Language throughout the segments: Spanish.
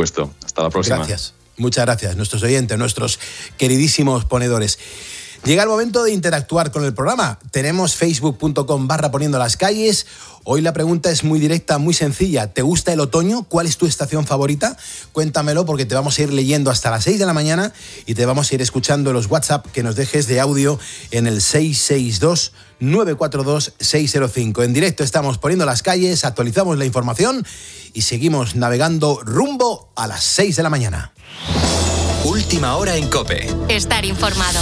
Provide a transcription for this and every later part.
supuesto. Hasta la próxima. Gracias. Muchas gracias, nuestros oyentes, nuestros queridísimos ponedores. Llega el momento de interactuar con el programa. Tenemos facebook.com/poniendo las calles. Hoy la pregunta es muy directa, muy sencilla. ¿Te gusta el otoño? ¿Cuál es tu estación favorita? Cuéntamelo, porque te vamos a ir leyendo hasta las 6 de la mañana y te vamos a ir escuchando los WhatsApp que nos dejes de audio en el 662-942-605. En directo estamos poniendo las calles, actualizamos la información y seguimos navegando rumbo a las 6 de la mañana. Última hora en COPE. Estar informado.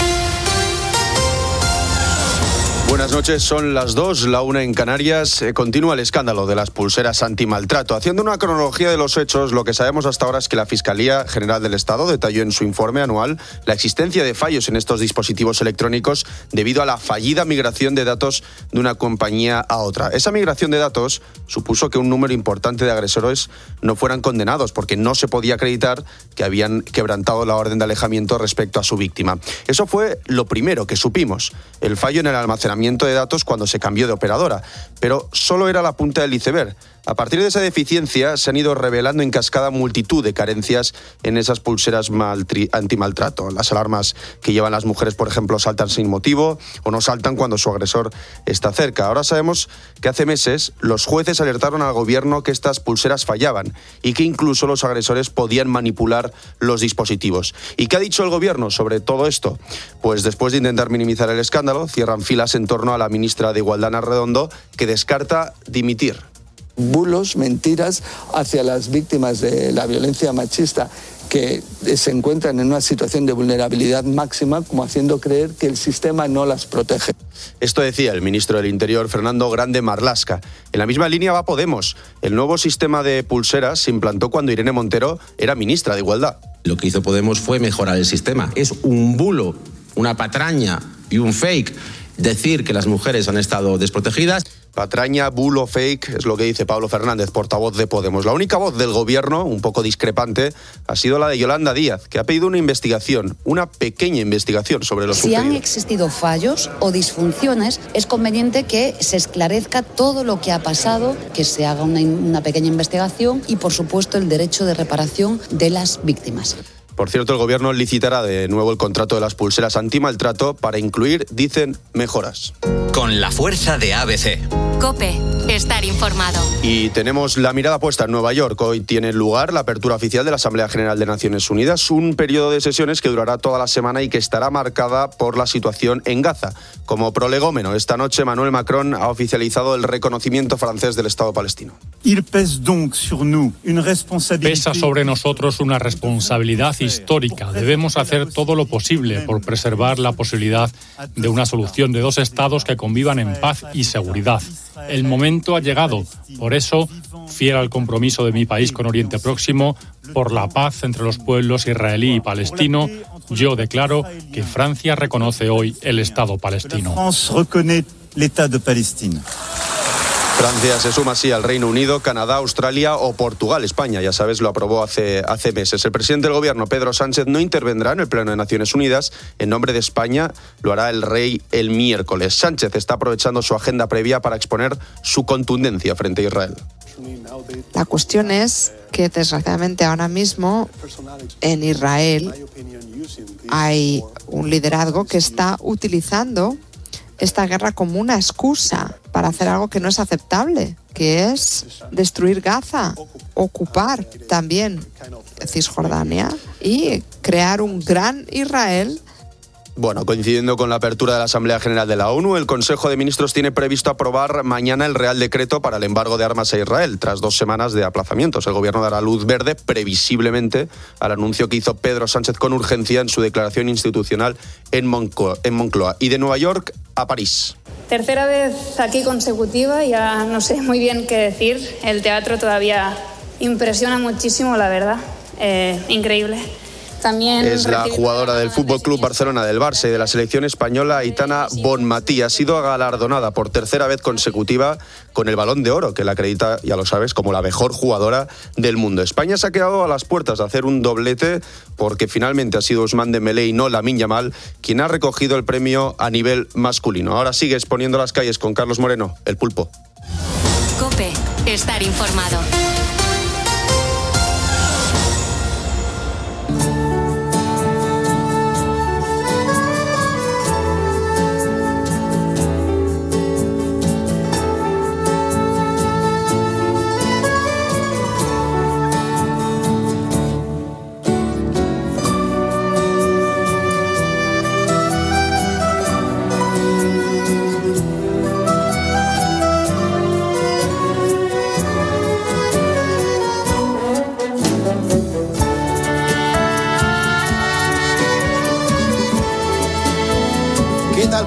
Buenas noches, son las 2, la 1 en Canarias. Continúa el escándalo de las pulseras antimaltrato. Haciendo una cronología de los hechos, lo que sabemos hasta ahora es que la Fiscalía General del Estado detalló en su informe anual la existencia de fallos en estos dispositivos electrónicos debido a la fallida migración de datos de una compañía a otra. Esa migración de datos supuso que un número importante de agresores no fueran condenados porque no se podía acreditar que habían quebrantado la orden de alejamiento respecto a su víctima. Eso fue lo primero que supimos, el fallo en el almacenamiento de datos cuando se cambió de operadora, pero solo era la punta del iceberg. A partir de esa deficiencia se han ido revelando en cascada multitud de carencias en esas pulseras antimaltrato. Las alarmas que llevan las mujeres, por ejemplo, saltan sin motivo o no saltan cuando su agresor está cerca. Ahora sabemos que hace meses los jueces alertaron al gobierno que estas pulseras fallaban y que incluso los agresores podían manipular los dispositivos. ¿Y qué ha dicho el gobierno sobre todo esto? Pues después de intentar minimizar el escándalo, cierran filas en torno a la ministra de Igualdad, Ana Redondo, que descarta dimitir. Bulos, mentiras hacia las víctimas de la violencia machista que se encuentran en una situación de vulnerabilidad máxima, como haciendo creer que el sistema no las protege. Esto decía el ministro del Interior, Fernando Grande Marlaska. En la misma línea va Podemos. El nuevo sistema de pulseras se implantó cuando Irene Montero era ministra de Igualdad. Lo que hizo Podemos fue mejorar el sistema. Es un bulo, una patraña y un fake decir que las mujeres han estado desprotegidas. Patraña, bulo, fake, es lo que dice Pablo Fernández, portavoz de Podemos. La única voz del gobierno, un poco discrepante, ha sido la de Yolanda Díaz, que ha pedido una investigación, una pequeña investigación sobre lo sucedido. Si han existido fallos o disfunciones, es conveniente que se esclarezca todo lo que ha pasado, que se haga una pequeña investigación y, por supuesto, el derecho de reparación de las víctimas. Por cierto, el gobierno licitará de nuevo el contrato de las pulseras antimaltrato para incluir, dicen, mejoras. Con la fuerza de ABC. COPE. Estar informado. Y tenemos la mirada puesta en Nueva York. Hoy tiene lugar la apertura oficial de la Asamblea General de Naciones Unidas, un periodo de sesiones que durará toda la semana y que estará marcada por la situación en Gaza. Como prolegómeno, esta noche Emmanuel Macron ha oficializado el reconocimiento francés del Estado palestino. Pesa sobre nosotros una responsabilidad histórica. Debemos hacer todo lo posible por preservar la posibilidad de una solución de dos estados que convivan en paz y seguridad. El momento ha llegado. Por eso, fiel al compromiso de mi país con Oriente Próximo, por la paz entre los pueblos israelí y palestino, yo declaro que Francia reconoce hoy el Estado palestino. Francia se suma así al Reino Unido, Canadá, Australia o Portugal. España, ya sabes, lo aprobó hace meses. El presidente del gobierno, Pedro Sánchez, no intervendrá en el Pleno de Naciones Unidas. En nombre de España lo hará el rey el miércoles. Sánchez está aprovechando su agenda previa para exponer su contundencia frente a Israel. La cuestión es que, desgraciadamente, ahora mismo en Israel hay un liderazgo que está utilizando esta guerra como una excusa para hacer algo que no es aceptable, que es destruir Gaza, ocupar también Cisjordania y crear un gran Israel. Bueno, coincidiendo con la apertura de la Asamblea General de la ONU, el Consejo de Ministros tiene previsto aprobar mañana el Real Decreto para el embargo de armas a Israel, tras 2 semanas de aplazamientos. El gobierno dará luz verde, previsiblemente, al anuncio que hizo Pedro Sánchez con urgencia en su declaración institucional en Moncloa. Y de Nueva York a París. Tercera vez aquí consecutiva, ya no sé muy bien qué decir. El teatro todavía impresiona muchísimo, la verdad. Increíble. También es la jugadora del Fútbol Club Barcelona, del Barça y de la selección española, Aitana Bonmatí. Ha sido galardonada por tercera vez consecutiva con el Balón de Oro, que la acredita, ya lo sabes, como la mejor jugadora del mundo. España se ha quedado a las puertas de hacer un doblete porque finalmente ha sido Ousmane Dembélé y no Lamine Yamal quien ha recogido el premio a nivel masculino. Ahora sigues poniendo las calles con Carlos Moreno, el Pulpo. COPE. Estar informado.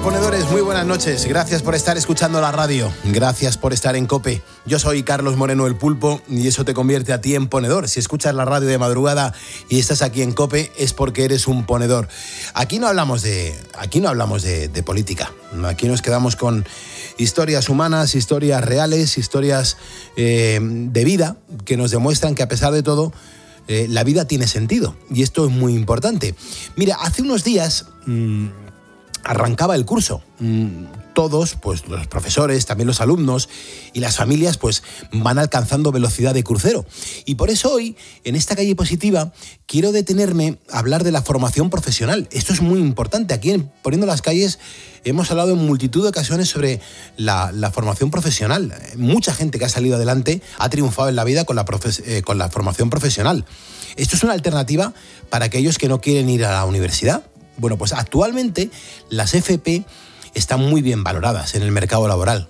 ponedores, muy buenas noches. Gracias por estar escuchando la radio. Gracias por estar en COPE. Yo soy Carlos Moreno, el Pulpo, y eso te convierte a ti en ponedor. Si escuchas la radio de madrugada y estás aquí en COPE, es porque eres un ponedor. Aquí no hablamos de política. Aquí nos quedamos con historias humanas, historias reales, historias de vida que nos demuestran que a pesar de todo, la vida tiene sentido. Y esto es muy importante. Mira, hace unos días arrancaba el curso. Todos, pues los profesores, también los alumnos y las familias, pues van alcanzando velocidad de crucero. Y por eso hoy, en esta calle positiva, quiero detenerme a hablar de la formación profesional. Esto es muy importante. Aquí en Poniendo las Calles hemos hablado en multitud de ocasiones sobre la formación profesional. Mucha gente que ha salido adelante ha triunfado en la vida con la formación profesional. Esto es una alternativa para aquellos que no quieren ir a la universidad. Bueno, pues actualmente las FP están muy bien valoradas en el mercado laboral.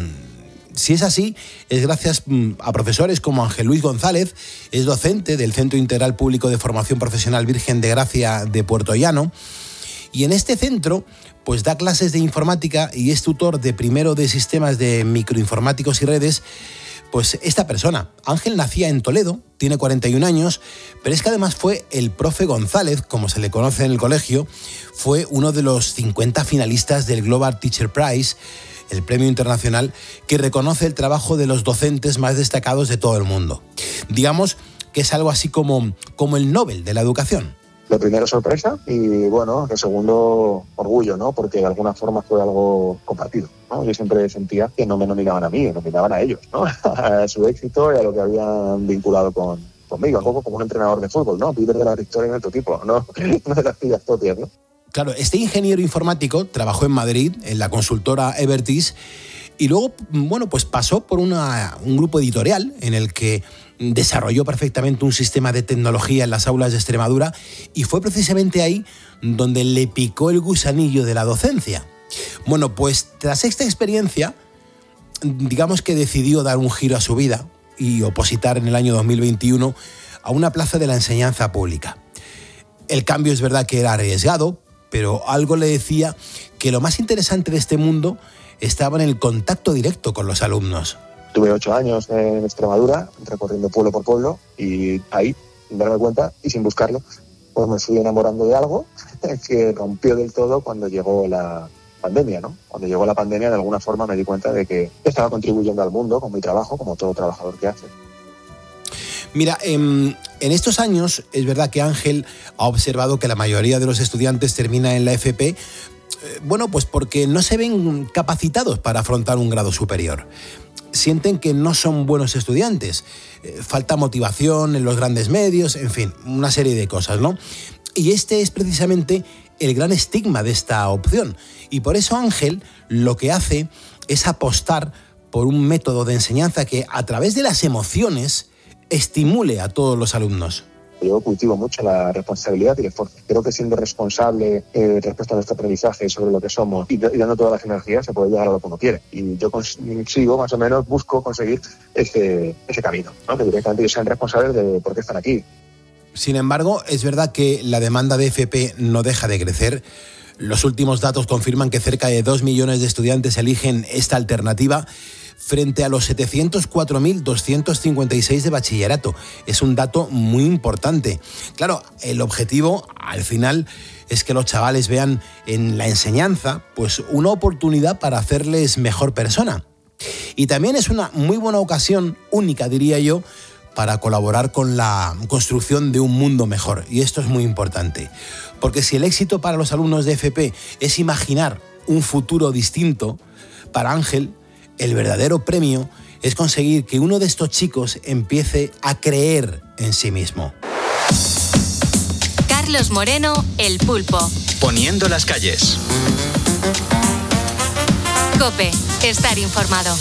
Si es así, es gracias a profesores como Ángel Luis González, es docente del Centro Integral Público de Formación Profesional Virgen de Gracia de Puerto Llano. Y en este centro, pues da clases de informática y es tutor de primero de sistemas de microinformáticos y redes. Pues esta persona, Ángel, nacía en Toledo, tiene 41 años, pero es que además fue el profe González, como se le conoce en el colegio, fue uno de los 50 finalistas del Global Teacher Prize, el premio internacional que reconoce el trabajo de los docentes más destacados de todo el mundo. Digamos que es algo así como el Nobel de la educación. Lo primero, sorpresa, y bueno, lo segundo, orgullo, ¿no? Porque de alguna forma fue algo compartido, ¿no? Yo siempre sentía que no me nominaban a mí, me nominaban a ellos, ¿no? A su éxito y a lo que habían vinculado conmigo, un poco como un entrenador de fútbol, ¿no? Viver de la victoria en el tu equipo, no de las pillas propias, ¿no? Claro, este ingeniero informático trabajó en Madrid, en la consultora Evertis, y luego, bueno, pues pasó por un grupo editorial en el que desarrolló perfectamente un sistema de tecnología en las aulas de Extremadura y fue precisamente ahí donde le picó el gusanillo de la docencia. Bueno, pues tras esta experiencia, digamos que decidió dar un giro a su vida y opositar en el año 2021 a una plaza de la enseñanza pública. El cambio es verdad que era arriesgado, pero algo le decía que lo más interesante de este mundo estaba en el contacto directo con los alumnos. Tuve 8 años en Extremadura, recorriendo pueblo por pueblo, y ahí, sin darme cuenta y sin buscarlo, pues me fui enamorando de algo que rompió del todo cuando llegó la pandemia, ¿no? Cuando llegó la pandemia, de alguna forma me di cuenta de que estaba contribuyendo al mundo con mi trabajo, como todo trabajador que hace. Mira, en estos años es verdad que Ángel ha observado que la mayoría de los estudiantes termina en la FP, bueno, pues porque no se ven capacitados para afrontar un grado superior. Sienten que no son buenos estudiantes, falta motivación en los grandes medios, en fin, una serie de cosas, ¿no? Y este es precisamente el gran estigma de esta opción. Y por eso Ángel lo que hace es apostar por un método de enseñanza que a través de las emociones estimule a todos los alumnos. Yo cultivo mucho la responsabilidad y el esfuerzo. Creo que siendo responsable respecto a nuestro aprendizaje sobre lo que somos y dando todas las energías se puede llegar a lo que uno quiere. Y yo consigo, más o menos, busco conseguir ese camino, ¿no? Que directamente ellos sean responsables de por qué están aquí. Sin embargo, es verdad que la demanda de FP no deja de crecer. Los últimos datos confirman que cerca de 2 millones de estudiantes eligen esta alternativa frente a los 704.256 de bachillerato. Es un dato muy importante. Claro, el objetivo, al final, es que los chavales vean en la enseñanza pues una oportunidad para hacerles mejor persona. Y también es una muy buena ocasión, única diría yo, para colaborar con la construcción de un mundo mejor. Y esto es muy importante. Porque si el éxito para los alumnos de FP es imaginar un futuro distinto, para Ángel, el verdadero premio es conseguir que uno de estos chicos empiece a creer en sí mismo. Carlos Moreno, el Pulpo. Poniendo las calles. COPE, estar informado.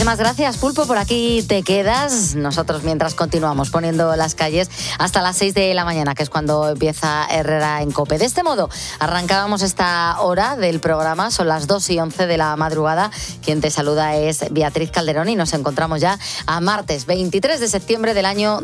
Muchísimas gracias, Pulpo, por aquí te quedas. Nosotros mientras continuamos poniendo las calles hasta las 6 de la mañana, que es cuando empieza Herrera en COPE. De este modo, arrancábamos esta hora del programa, son las 2:11 de la madrugada. Quien te saluda es Beatriz Calderón y nos encontramos ya a martes 23 de septiembre del año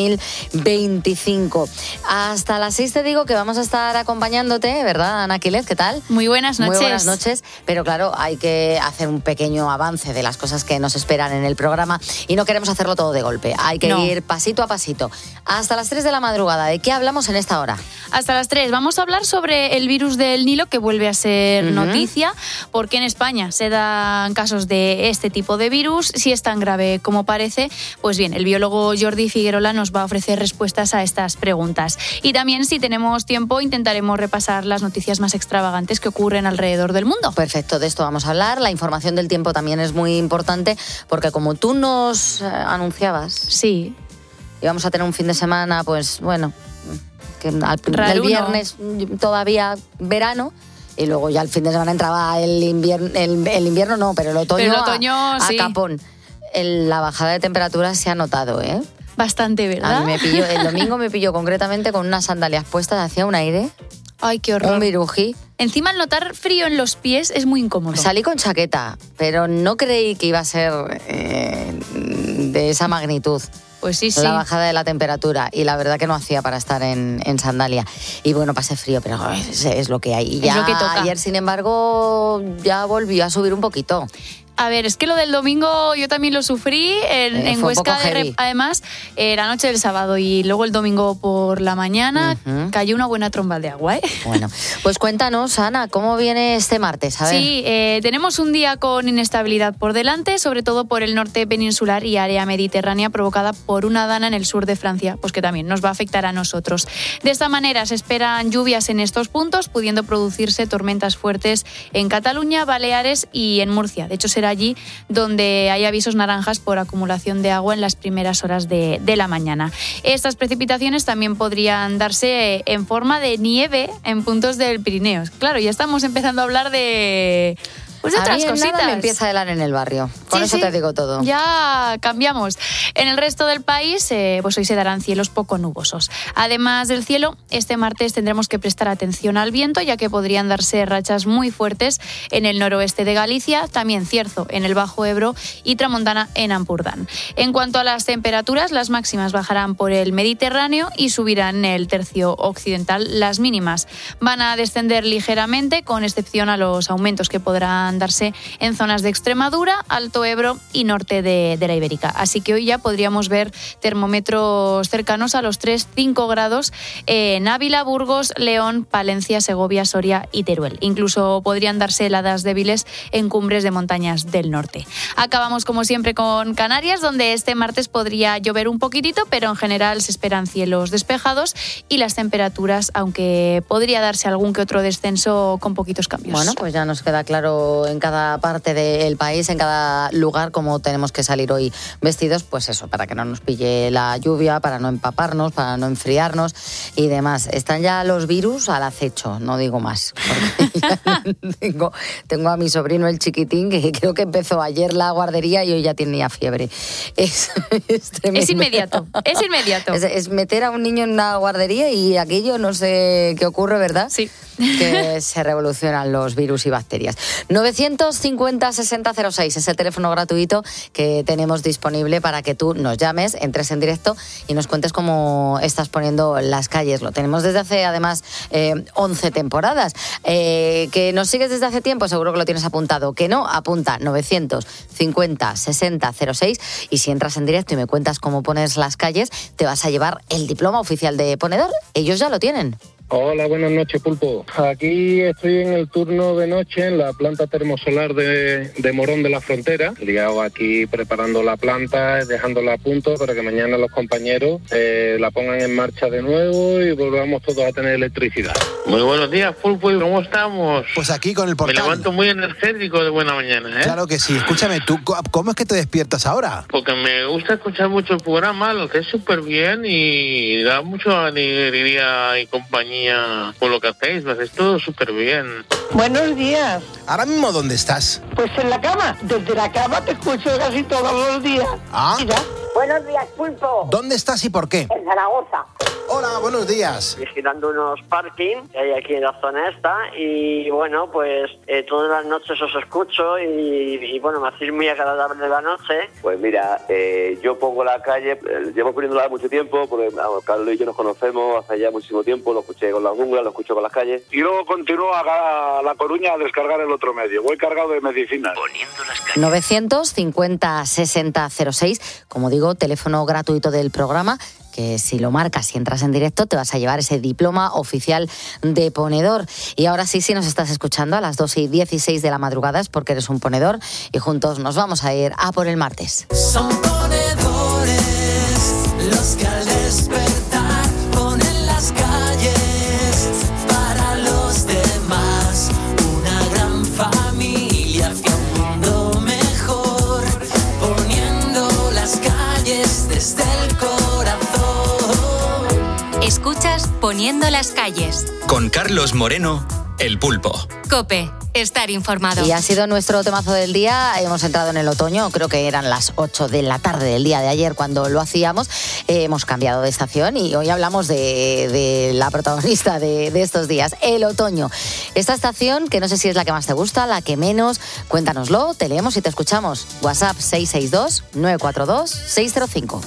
2025. Hasta las 6 te digo que vamos a estar acompañándote, ¿verdad, Ana Quílez? ¿Qué tal? Muy buenas noches. Muy buenas noches, pero claro, hay que hacer un pequeño avance de las cosas que nos esperan en el programa y no queremos hacerlo todo de golpe. Hay que ir pasito a pasito. Hasta las 3 de la madrugada, ¿de qué hablamos en esta hora? Hasta las 3 vamos a hablar sobre el virus del Nilo, que vuelve a ser noticia, porque en España se dan casos de este tipo de virus. Si es tan grave como parece, pues bien, el biólogo Jordi Figuerola nos va a ofrecer respuestas a estas preguntas. Y también, si tenemos tiempo, intentaremos repasar las noticias más extravagantes que ocurren alrededor del mundo. Perfecto, de esto vamos a hablar. La información del tiempo también es muy importante, porque como tú nos anunciabas, sí, íbamos a tener un fin de semana, pues bueno, que el viernes todavía verano, y luego ya el fin de semana entraba el invierno no, pero el otoño a sí. capón. La bajada de temperatura se ha notado, ¿eh? Bastante, ¿verdad? A mí el domingo me pilló concretamente con unas sandalias puestas, hacía un aire. Ay, qué horror. Un virují. Encima, al notar frío en los pies es muy incómodo. Salí con chaqueta, pero no creí que iba a ser de esa magnitud. Pues sí, sí. La bajada de la temperatura, y la verdad que no hacía para estar en sandalia. Y bueno, pasé frío, pero es lo que hay. Y ya, es lo que toca. Ayer, sin embargo, ya volvió a subir un poquito. A ver, es que lo del domingo yo también lo sufrí en Huesca, además, la noche del sábado y luego el domingo por la mañana cayó una buena tromba de agua, ¿eh? Bueno, pues cuéntanos, Ana, ¿cómo viene este martes? A ver. Sí, tenemos un día con inestabilidad por delante, sobre todo por el norte peninsular y área mediterránea provocada por una dana en el sur de Francia, pues que también nos va a afectar a nosotros. De esta manera se esperan lluvias en estos puntos, pudiendo producirse tormentas fuertes en Cataluña, Baleares y en Murcia. De hecho, será allí donde hay avisos naranjas por acumulación de agua en las primeras horas de la mañana. Estas precipitaciones también podrían darse en forma de nieve en puntos del Pirineo. Claro, ya estamos empezando a hablar de... pues de otras cositas. Nada me empieza a helar en el barrio. Con eso te digo todo. Ya cambiamos. En el resto del país, pues hoy se darán cielos poco nubosos. Además del cielo, este martes tendremos que prestar atención al viento, ya que podrían darse rachas muy fuertes en el noroeste de Galicia, también cierzo en el Bajo Ebro y tramontana en Ampurdán. En cuanto a las temperaturas, las máximas bajarán por el Mediterráneo y subirán en el tercio occidental. Las mínimas van a descender ligeramente, con excepción a los aumentos que podrán darse en zonas de Extremadura, Alto Ebro y norte de la Ibérica. Así que hoy ya podríamos ver termómetros cercanos a los 3-5 grados en Ávila, Burgos, León, Palencia, Segovia, Soria y Teruel. Incluso podrían darse heladas débiles en cumbres de montañas del norte. Acabamos como siempre con Canarias, donde este martes podría llover un poquitito, pero en general se esperan cielos despejados y las temperaturas, aunque podría darse algún que otro descenso con poquitos cambios. Bueno, pues ya nos queda claro en cada parte del país, en cada lugar, cómo tenemos que salir hoy vestidos, pues eso, para que no nos pille la lluvia, para no empaparnos, para no enfriarnos y demás. Están ya los virus al acecho, no digo más, porque ya tengo a mi sobrino el chiquitín, que creo que empezó ayer la guardería y hoy ya tenía fiebre. Es inmediato, es inmediato. Es meter a un niño en una guardería y aquello no sé qué ocurre, ¿verdad? Sí. Que se revolucionan los virus y bacterias. 950-6006 es el teléfono gratuito que tenemos disponible para que tú nos llames, entres en directo y nos cuentes cómo estás poniendo las calles. Lo tenemos desde hace, además, 11 temporadas. Que nos sigues desde hace tiempo, seguro que lo tienes apuntado. Que no, apunta 950-6006 y si entras en directo y me cuentas cómo pones las calles, te vas a llevar el diploma oficial de ponedor. Ellos ya lo tienen. Hola, buenas noches, Pulpo. Aquí estoy en el turno de noche en la planta termosolar de Morón de la Frontera. Liado aquí preparando la planta, dejándola a punto para que mañana los compañeros la pongan en marcha de nuevo y volvamos todos a tener electricidad. Muy buenos días, Pulpo. ¿Y cómo estamos? Pues aquí con el portal. Me levanto muy energético de buena mañana, ¿eh? Claro que sí. Escúchame, ¿tú cómo es que te despiertas ahora? Porque me gusta escuchar mucho el programa, lo que es súper bien y da mucha alegría y compañía compañía por lo que hacéis, lo hacéis todo súper bien. Buenos días. ¿Ahora mismo dónde estás? Pues en la cama. Desde la cama te escucho casi todos los días. ¿Ah? Mira. Buenos días, Pulpo. ¿Dónde estás y por qué? En Zaragoza. Hola, buenos días. Vigilando unos parking que hay aquí en la zona esta y bueno, pues todas las noches os escucho y bueno, me hacéis muy agradable la noche. Pues mira, yo pongo la calle, llevo poniéndola mucho tiempo, porque vamos, Carlos y yo nos conocemos hace ya muchísimo tiempo, lo escuché con la jungla, lo escucho con las calles. Y luego continúo a La Coruña a descargar el otro medio, voy cargado de medicinas. 950-6006, como digo, teléfono gratuito del programa, que si lo marcas y entras en directo te vas a llevar ese diploma oficial de ponedor. Y ahora sí, si nos estás escuchando a las 2:16 de la madrugada es porque eres un ponedor y juntos nos vamos a ir a por el martes. Son ponedores los que al despertar ponen las calles para los demás. Una gran familia hacia un mundo mejor, poniendo las calles desde el corazón. Escuchas Poniendo las calles. Con Carlos Moreno, El Pulpo. COPE. Estar informado. Y ha sido nuestro temazo del día. Hemos entrado en el otoño, creo que eran las 8 de la tarde del día de ayer cuando lo hacíamos. Hemos cambiado de estación y hoy hablamos de la protagonista de estos días, el otoño. Esta estación, que no sé si es la que más te gusta, la que menos, cuéntanoslo, te leemos y te escuchamos. WhatsApp 662-942-605.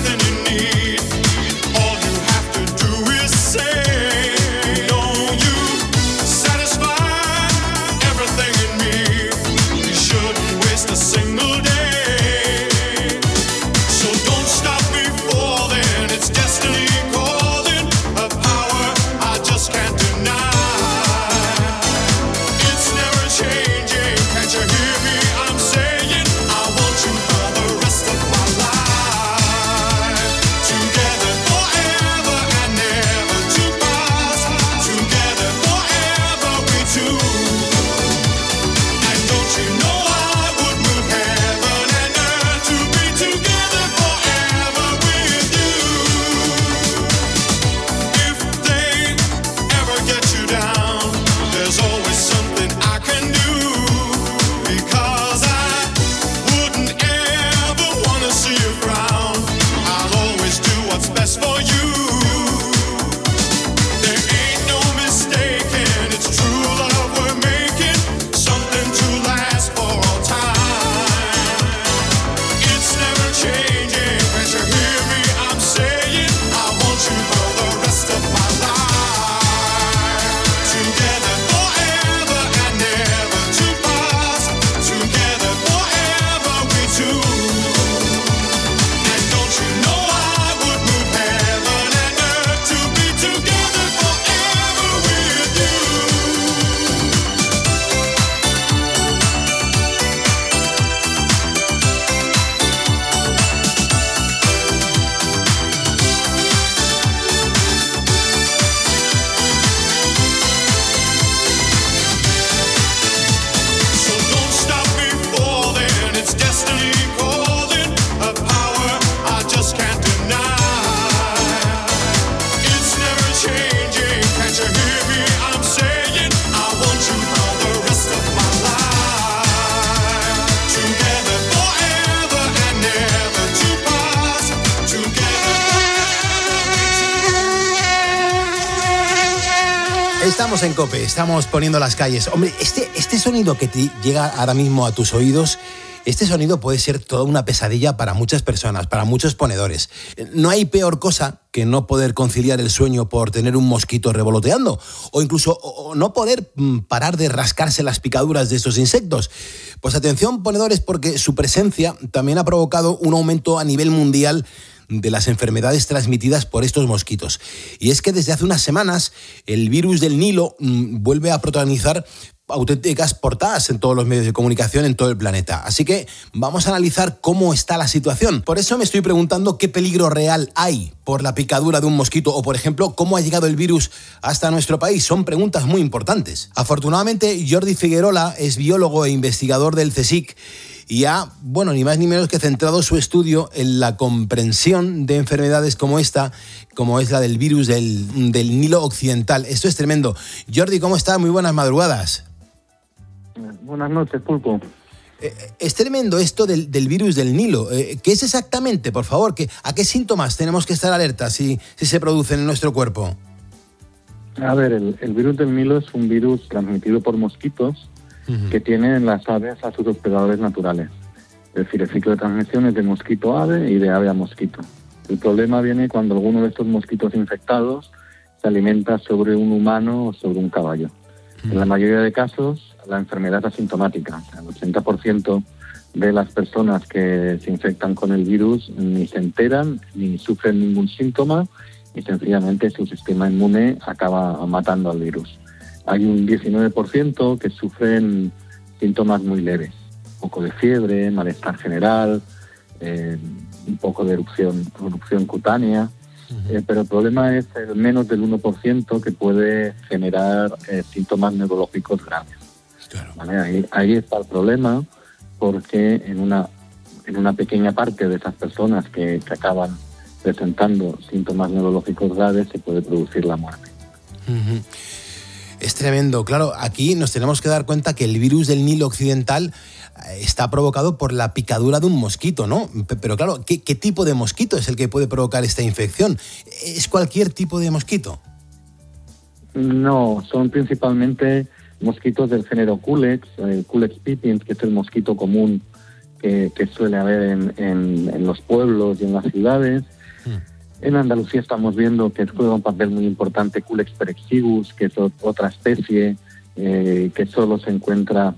Estamos en COPE, estamos poniendo las calles. Hombre, este sonido que te llega ahora mismo a tus oídos, este sonido puede ser toda una pesadilla para muchas personas, para muchos ponedores. No hay peor cosa que no poder conciliar el sueño por tener un mosquito revoloteando o incluso no poder parar de rascarse las picaduras de estos insectos. Pues atención, ponedores, porque su presencia también ha provocado un aumento a nivel mundial de las enfermedades transmitidas por estos mosquitos. Y es que desde hace unas semanas el virus del Nilo vuelve a protagonizar auténticas portadas en todos los medios de comunicación en todo el planeta. Así que vamos a analizar cómo está la situación. Por eso me estoy preguntando qué peligro real hay por la picadura de un mosquito o, por ejemplo, cómo ha llegado el virus hasta nuestro país. Son preguntas muy importantes. Afortunadamente, Jordi Figuerola es biólogo e investigador del CSIC y ha, bueno, ni más ni menos que centrado su estudio en la comprensión de enfermedades como esta, como es la del virus del Nilo Occidental. Esto es tremendo. Jordi, ¿cómo estás? Muy buenas madrugadas. Buenas noches, Pulpo. Es tremendo esto del virus del Nilo. ¿Qué es exactamente, por favor? ¿A qué síntomas tenemos que estar alertas si se producen en nuestro cuerpo? A ver, el virus del Nilo es un virus transmitido por mosquitos que tienen las aves a sus hospedadores naturales. Es decir, el ciclo de transmisión es de mosquito a ave y de ave a mosquito. El problema viene cuando alguno de estos mosquitos infectados se alimenta sobre un humano o sobre un caballo. En la mayoría de casos, la enfermedad es asintomática. El 80% de las personas que se infectan con el virus ni se enteran, ni sufren ningún síntoma, y sencillamente su sistema inmune acaba matando al virus. Hay un 19% que sufren síntomas muy leves. Un poco de fiebre, malestar general, un poco de erupción cutánea. Pero el problema es el menos del 1% que puede generar síntomas neurológicos graves. Claro. ¿Vale? Ahí está el problema, porque en una pequeña parte de esas personas que acaban presentando síntomas neurológicos graves se puede producir la muerte. Es tremendo. Claro, aquí nos tenemos que dar cuenta que el virus del Nilo Occidental está provocado por la picadura de un mosquito, ¿no? Pero claro, ¿qué tipo de mosquito es el que puede provocar esta infección? ¿Es cualquier tipo de mosquito? No, son principalmente mosquitos del género Culex, Culex pipiens, que es el mosquito común que suele haber en los pueblos y en las ciudades. En Andalucía estamos viendo que juega un papel muy importante Culex perexivus, que es otra especie que solo se encuentra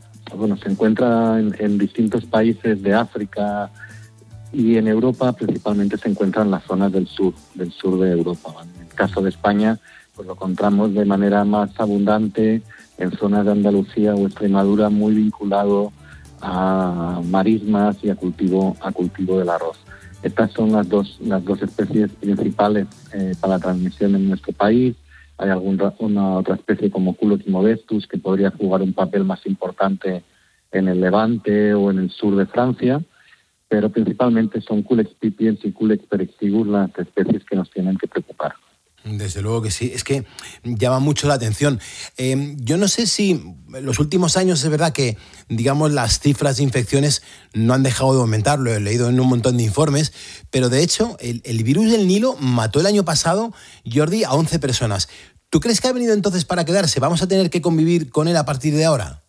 en distintos países de África, y en Europa principalmente se encuentra en las zonas del sur de Europa. En el caso de España, pues lo encontramos de manera más abundante en zonas de Andalucía o Extremadura, muy vinculado a marismas y a cultivo del arroz. Estas son las dos especies principales para la transmisión en nuestro país. Hay una otra especie como Culex modestus que podría jugar un papel más importante en el Levante o en el sur de Francia, pero principalmente son Culex pipiens y Culex perexivus las especies que nos tienen que preocupar. Desde luego que sí, es que llama mucho la atención. Yo no sé si en los últimos años es verdad que, digamos, las cifras de infecciones no han dejado de aumentar, lo he leído en un montón de informes, pero de hecho el virus del Nilo mató el año pasado, Jordi, a 11 personas. ¿Tú crees que ha venido entonces para quedarse? ¿Vamos a tener que convivir con él a partir de ahora?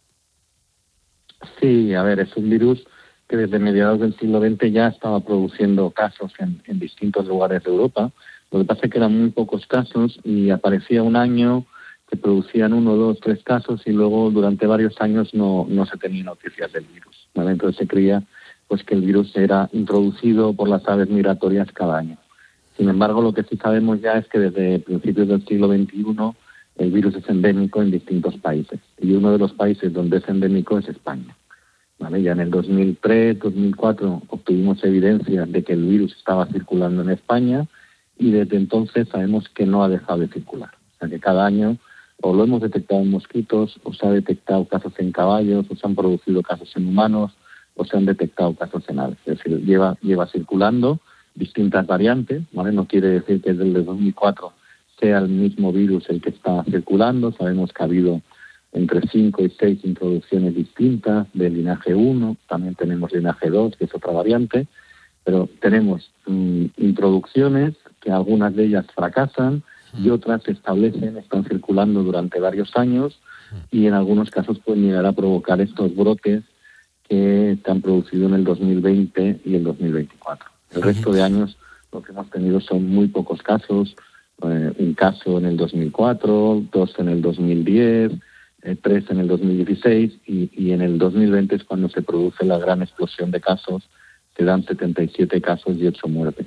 Sí, a ver, es un virus que desde mediados del siglo XX ya estaba produciendo casos en distintos lugares de Europa. Lo que pasa es que eran muy pocos casos y aparecía un año que producían 1, 2, 3 casos y luego durante varios años no se tenía noticias del virus, ¿vale? Entonces se creía pues que el virus era introducido por las aves migratorias cada año. Sin embargo, lo que sí sabemos ya es que desde principios del siglo XXI el virus es endémico en distintos países, y uno de los países donde es endémico es España, ¿vale? Ya en el 2003, 2004 obtuvimos evidencia de que el virus estaba circulando en España, y desde entonces sabemos que no ha dejado de circular. O sea que cada año o lo hemos detectado en mosquitos, o se ha detectado casos en caballos, o se han producido casos en humanos, o se han detectado casos en aves. Es decir, lleva circulando distintas variantes, ¿vale? No quiere decir que desde el 2004 sea el mismo virus el que está circulando. Sabemos que ha habido entre 5 y 6 introducciones distintas del linaje 1, también tenemos linaje 2, que es otra variante, pero tenemos introducciones que algunas de ellas fracasan y otras se establecen, están circulando durante varios años y en algunos casos pueden llegar a provocar estos brotes que se han producido en el 2020 y el 2024. El resto de años lo que hemos tenido son muy pocos casos, un caso en el 2004, 2 en el 2010, 3 en el 2016 y en el 2020 es cuando se produce la gran explosión de casos. Se dan 77 casos y 8 muertes.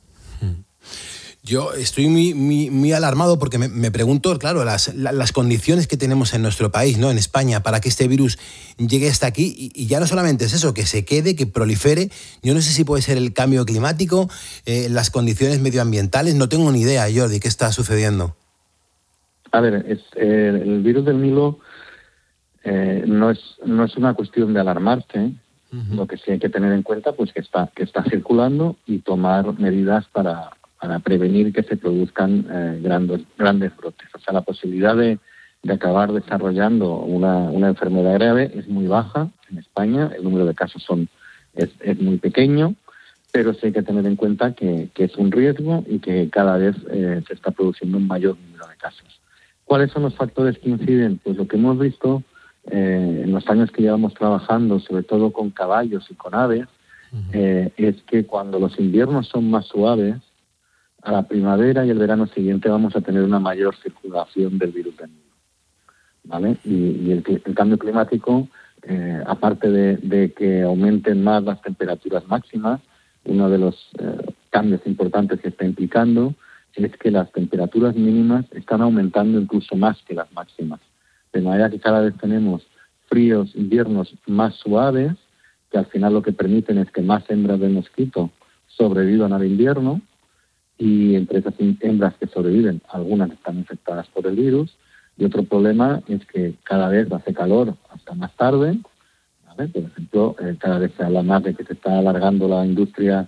Yo estoy muy alarmado porque me pregunto, claro, las condiciones que tenemos en nuestro país, ¿no? En España, para que este virus llegue hasta aquí. Y ya no solamente es eso, que se quede, que prolifere. Yo no sé si puede ser el cambio climático, las condiciones medioambientales. No tengo ni idea, Jordi, qué está sucediendo. A ver, el virus del Nilo no es una cuestión de alarmarse, Lo que sí hay que tener en cuenta, pues que está circulando y tomar medidas para prevenir que se produzcan grandes brotes. O sea, la posibilidad de acabar desarrollando una enfermedad grave es muy baja en España. El número de casos es muy pequeño, pero sí hay que tener en cuenta que es un riesgo y que cada vez se está produciendo un mayor número de casos. ¿Cuáles son los factores que inciden? Pues lo que hemos visto en los años que llevamos trabajando, sobre todo con caballos y con aves, es que cuando los inviernos son más suaves, a la primavera y el verano siguiente vamos a tener una mayor circulación del virus del Nilo, ¿vale? Y el cambio climático, aparte de que aumenten más las temperaturas máximas, uno de los cambios importantes que está implicando es que las temperaturas mínimas están aumentando incluso más que las máximas. De manera que cada vez tenemos fríos inviernos más suaves, que al final lo que permiten es que más hembras de mosquito sobrevivan al invierno, y entre esas hembras que sobreviven, algunas están infectadas por el virus, y otro problema es que cada vez hace calor hasta más tarde, ¿vale? Por ejemplo, cada vez se habla más de que se está alargando la industria,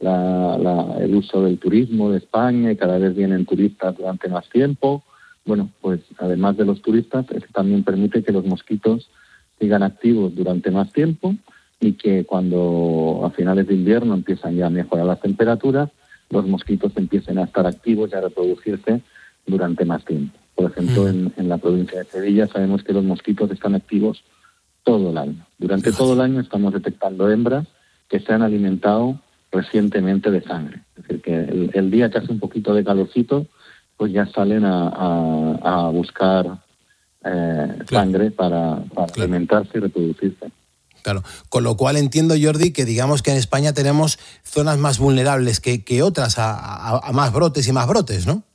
el uso del turismo de España, y cada vez vienen turistas durante más tiempo. Bueno, pues además de los turistas, esto también permite que los mosquitos sigan activos durante más tiempo y que cuando a finales de invierno empiezan ya a mejorar las temperaturas, los mosquitos empiecen a estar activos y a reproducirse durante más tiempo. Por ejemplo, en la provincia de Sevilla sabemos que los mosquitos están activos todo el año. Durante todo el año estamos detectando hembras que se han alimentado recientemente de sangre. Es decir, que el día que hace un poquito de calorcito, pues ya salen a buscar sangre para alimentarse y reproducirse. Claro, con lo cual entiendo, Jordi, que digamos que en España tenemos zonas más vulnerables que otras a más brotes y más brotes, ¿no?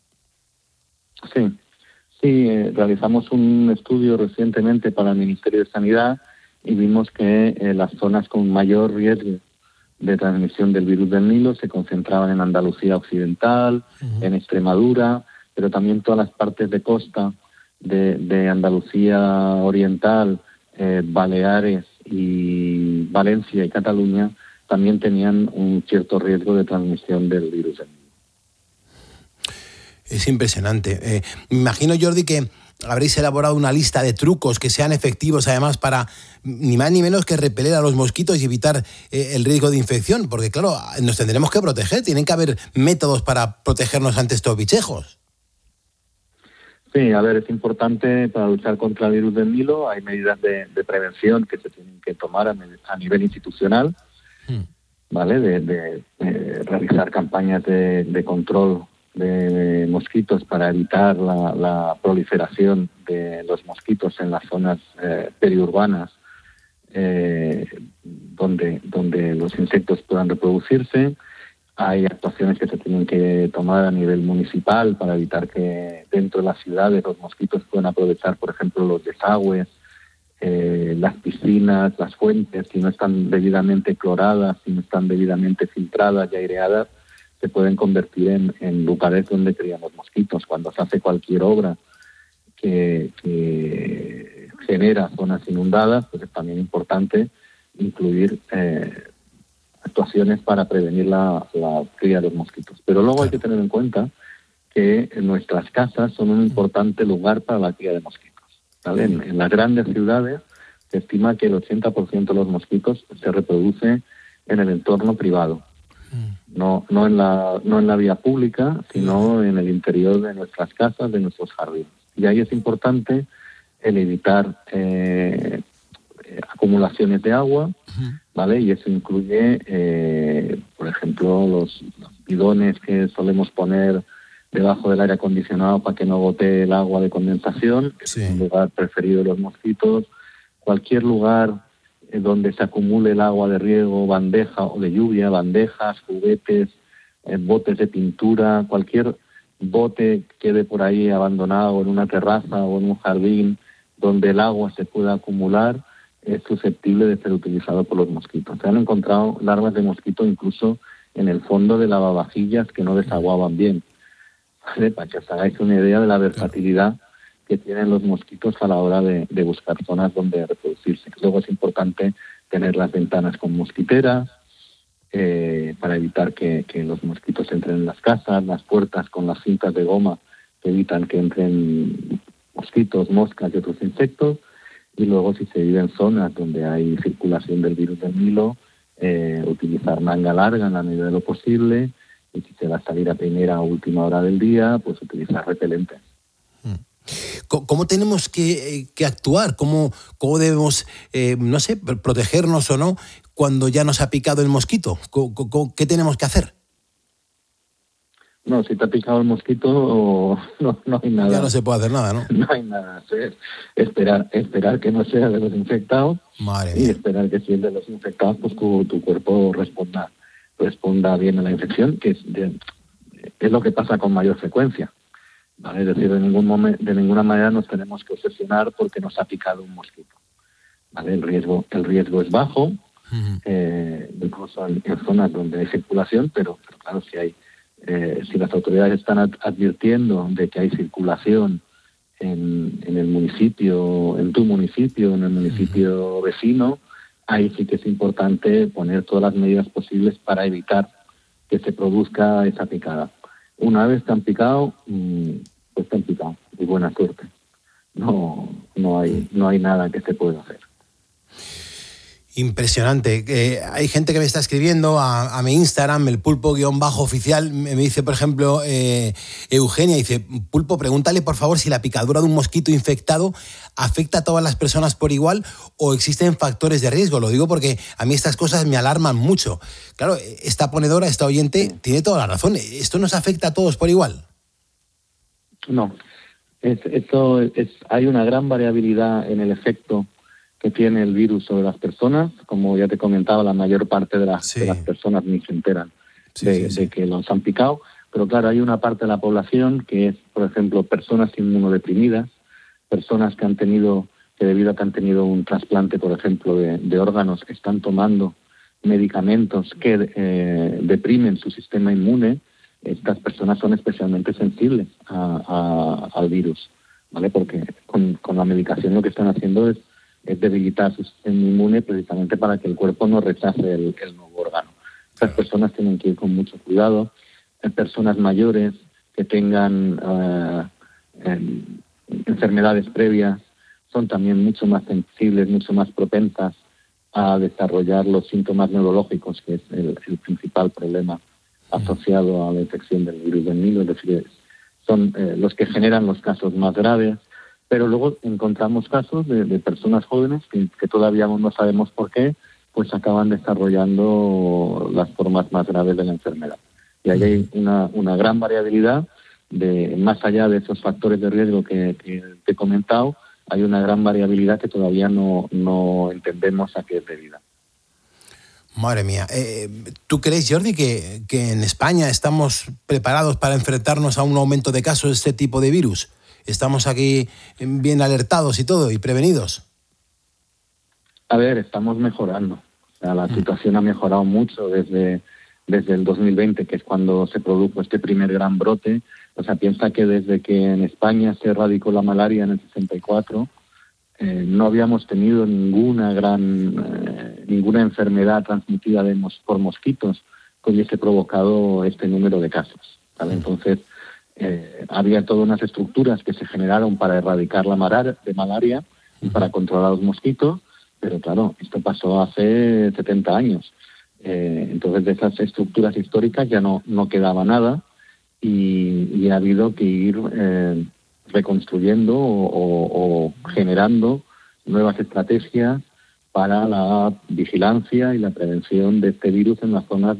Sí, realizamos un estudio recientemente para el Ministerio de Sanidad y vimos que las zonas con mayor riesgo de transmisión del virus del Nilo se concentraban en Andalucía Occidental, en Extremadura, pero también todas las partes de costa de Andalucía Oriental, Baleares y Valencia y Cataluña también tenían un cierto riesgo de transmisión del virus del Nilo. Es impresionante. Me imagino, Jordi, que habréis elaborado una lista de trucos que sean efectivos, además, para ni más ni menos que repeler a los mosquitos y evitar el riesgo de infección, porque, claro, nos tendremos que proteger. Tienen que haber métodos para protegernos ante estos bichejos. Sí, a ver, es importante para luchar contra el virus del Nilo. Hay medidas de prevención que se tienen que tomar a nivel institucional, ¿vale? De realizar campañas de control de mosquitos para evitar la proliferación de los mosquitos en las zonas periurbanas donde los insectos puedan reproducirse. Hay actuaciones que se tienen que tomar a nivel municipal para evitar que dentro de las ciudades los mosquitos puedan aprovechar, por ejemplo, los desagües, las piscinas, las fuentes. Si no están debidamente cloradas, si no están debidamente filtradas y aireadas, se pueden convertir en lugares donde crían los mosquitos. Cuando se hace cualquier obra que genera zonas inundadas, pues es también importante incluir actuaciones para prevenir la cría de los mosquitos. Pero luego hay que tener en cuenta que nuestras casas son un importante lugar para la cría de mosquitos, ¿vale? En las grandes ciudades se estima que el 80% de los mosquitos se reproduce en el entorno privado. No en la vía pública, sino en el interior de nuestras casas, de nuestros jardines. Y ahí es importante el evitar acumulaciones de agua, ¿vale? Y eso incluye, por ejemplo, los bidones que solemos poner debajo del aire acondicionado para que no gotee el agua de condensación, que es un lugar preferido de los mosquitos. Cualquier lugar donde se acumule el agua de riego, bandeja o de lluvia, bandejas, juguetes, botes de pintura, cualquier bote que quede por ahí abandonado en una terraza o en un jardín donde el agua se pueda acumular, es susceptible de ser utilizado por los mosquitos. Se han encontrado larvas de mosquito incluso en el fondo de lavavajillas que no desaguaban bien, ¿vale? Para que os hagáis una idea de la versatilidad que tienen los mosquitos a la hora de buscar zonas donde reproducirse. Luego es importante tener las ventanas con mosquiteras, para evitar que los mosquitos entren en las casas, las puertas con las cintas de goma que evitan que entren mosquitos, moscas y otros insectos. Y luego, si se vive en zonas donde hay circulación del virus del Nilo, utilizar manga larga en la medida de lo posible, y si se va a salir a primera o última hora del día, pues utilizar repelente. ¿Cómo tenemos que actuar? ¿Cómo debemos, no sé, protegernos o no cuando ya nos ha picado el mosquito? ¿Qué tenemos que hacer? No, si te ha picado el mosquito, no hay nada. Ya no se puede hacer nada, ¿no? No hay nada. Esperar que no sea de los infectados. Madre y mía. esperar que si es de los infectados, pues tu cuerpo responda bien a la infección, que es lo que pasa con mayor frecuencia. ¿Vale? Es decir, de ninguna manera nos tenemos que obsesionar porque nos ha picado un mosquito. ¿Vale? El riesgo es bajo, incluso en zonas donde hay circulación, pero claro, si las autoridades están advirtiendo de que hay circulación en el municipio, en tu municipio, en el municipio vecino, ahí sí que es importante poner todas las medidas posibles para evitar que se produzca esa picada. Una vez te han picado, pues te han picado, y buena suerte. No hay nada que se pueda hacer. Impresionante. Hay gente que me está escribiendo a mi Instagram, el pulpo_oficial, me dice, por ejemplo, Eugenia, dice, Pulpo, pregúntale por favor si la picadura de un mosquito infectado afecta a todas las personas por igual o existen factores de riesgo. Lo digo porque a mí estas cosas me alarman mucho. Claro, esta ponedora, esta oyente, tiene toda la razón. ¿Esto nos afecta a todos por igual? No. Hay una gran variabilidad en el efecto que tiene el virus sobre las personas. Como ya te comentaba, la mayor parte de las personas ni se enteran de que los han picado. Pero claro, hay una parte de la población que es, por ejemplo, personas inmunodeprimidas, personas que debido a que han tenido un trasplante, por ejemplo, de órganos, están tomando medicamentos que deprimen su sistema inmune. Estas personas son especialmente sensibles al virus, ¿vale? Porque con la medicación lo que están haciendo es debilitar su sistema inmune precisamente para que el cuerpo no rechace el nuevo órgano. Estas personas tienen que ir con mucho cuidado. Personas mayores que tengan enfermedades previas son también mucho más sensibles, mucho más propensas a desarrollar los síntomas neurológicos, que es el principal problema asociado a la infección del virus del Nilo. Es decir, son los que generan los casos más graves. Pero luego encontramos casos de personas jóvenes que todavía no sabemos por qué, pues acaban desarrollando las formas más graves de la enfermedad. Y ahí hay una gran variabilidad, más allá de esos factores de riesgo que te he comentado, hay una gran variabilidad que todavía no entendemos a qué es debida. Madre mía. ¿Tú crees, Jordi, que en España estamos preparados para enfrentarnos a un aumento de casos de este tipo de virus? ¿Estamos aquí bien alertados y todo, y prevenidos? A ver, estamos mejorando. O sea, la situación ha mejorado mucho desde el 2020, que es cuando se produjo este primer gran brote. O sea, piensa que desde que en España se erradicó la malaria en el 64, no habíamos tenido ninguna enfermedad transmitida por mosquitos que hubiese provocado este número de casos, ¿vale? Entonces, había todas unas estructuras que se generaron para erradicar la malaria y para controlar los mosquitos, pero claro, esto pasó hace 70 años. Entonces, de esas estructuras históricas ya no quedaba nada y ha habido que ir reconstruyendo o generando nuevas estrategias para la vigilancia y la prevención de este virus en las zonas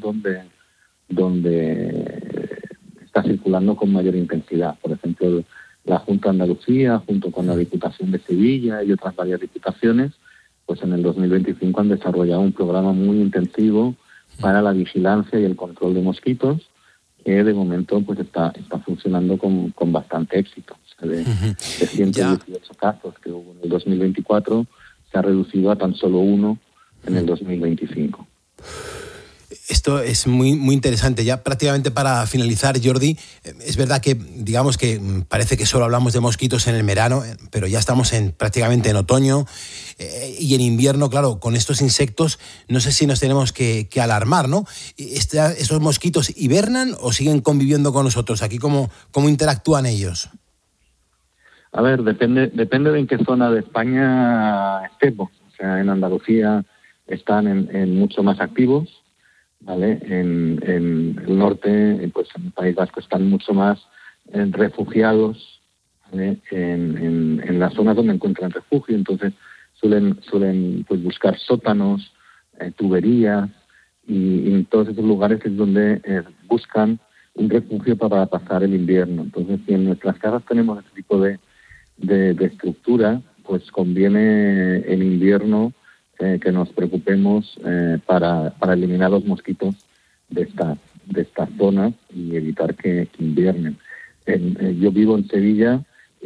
donde está circulando con mayor intensidad. Por ejemplo, la Junta de Andalucía, junto con la Diputación de Sevilla y otras varias diputaciones, pues en el 2025 han desarrollado un programa muy intensivo para la vigilancia y el control de mosquitos, que de momento pues está funcionando con bastante éxito. O sea, de 118 casos que hubo en el 2024, se ha reducido a tan solo 1 en el 2025. Esto es muy, muy interesante. Ya prácticamente para finalizar, Jordi, es verdad que digamos que parece que solo hablamos de mosquitos en el verano, pero ya estamos prácticamente en otoño y en invierno, claro, con estos insectos no sé si nos tenemos que alarmar, ¿no? ¿Estos mosquitos hibernan o siguen conviviendo con nosotros? Aquí, ¿cómo interactúan ellos? A ver, depende de en qué zona de España estemos. O sea, en Andalucía están en mucho más activos, ¿vale? En el norte, pues en el País Vasco están mucho más refugiados, ¿vale? En las zonas donde encuentran refugio. Entonces suelen pues buscar sótanos, tuberías, y en todos esos lugares es donde buscan un refugio para pasar el invierno. Entonces, si en nuestras casas tenemos ese tipo de estructura, pues conviene en invierno que nos preocupemos para eliminar los mosquitos de estas zonas y evitar que inviernen. Yo vivo en Sevilla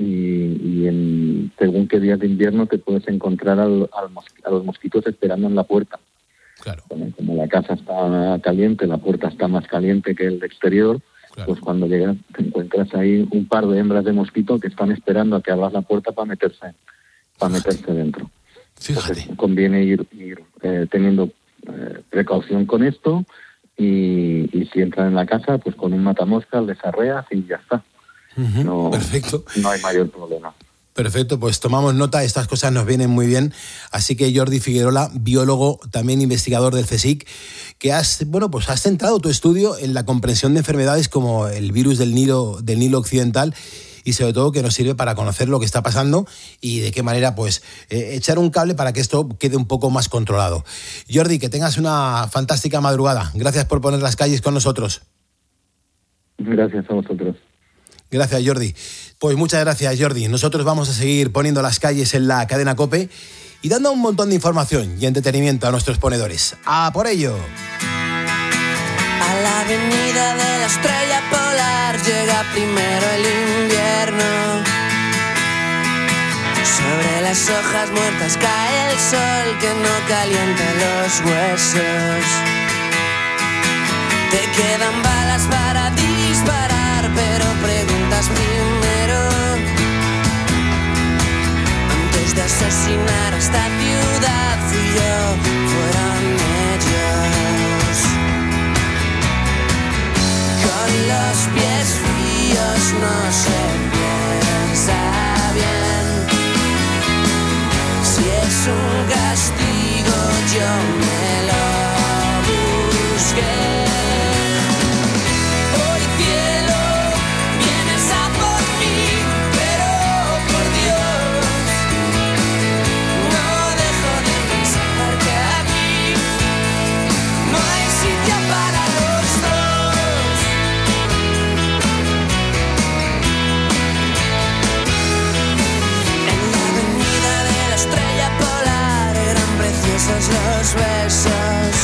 y según qué días de invierno te puedes encontrar a los mosquitos esperando en la puerta. Claro. Como la casa está caliente, la puerta está más caliente que el exterior. Claro. Pues cuando llegas te encuentras ahí un par de hembras de mosquito que están esperando a que abras la puerta para meterse dentro. Fíjate. Entonces, conviene ir teniendo precaución con esto y si entran en la casa, pues con un matamoscas les arreas y ya está. Uh-huh. Perfecto. No hay mayor problema. Perfecto, pues tomamos nota, estas cosas nos vienen muy bien. Así que Jordi Figuerola, biólogo, también investigador del CSIC, que has centrado tu estudio en la comprensión de enfermedades como el virus del Nilo Occidental y sobre todo que nos sirve para conocer lo que está pasando y de qué manera pues echar un cable para que esto quede un poco más controlado. Jordi, que tengas una fantástica madrugada. Gracias por poner las calles con nosotros. Gracias a vosotros. Gracias, Jordi. Pues muchas gracias, Jordi. Nosotros vamos a seguir poniendo las calles en la cadena COPE y dando un montón de información y entretenimiento a nuestros ponedores. ¡A por ello! A la avenida de la estrella polar llega primero el invierno. Sobre las hojas muertas cae el sol que no calienta los huesos. Te quedan balas para disparar, pero preguntas primero. Antes de asesinar a esta ciudad fui yo, fueron ellos. Con los pies fríos no se piensa bien. Si es un castigo yo me lo busqué. Los besos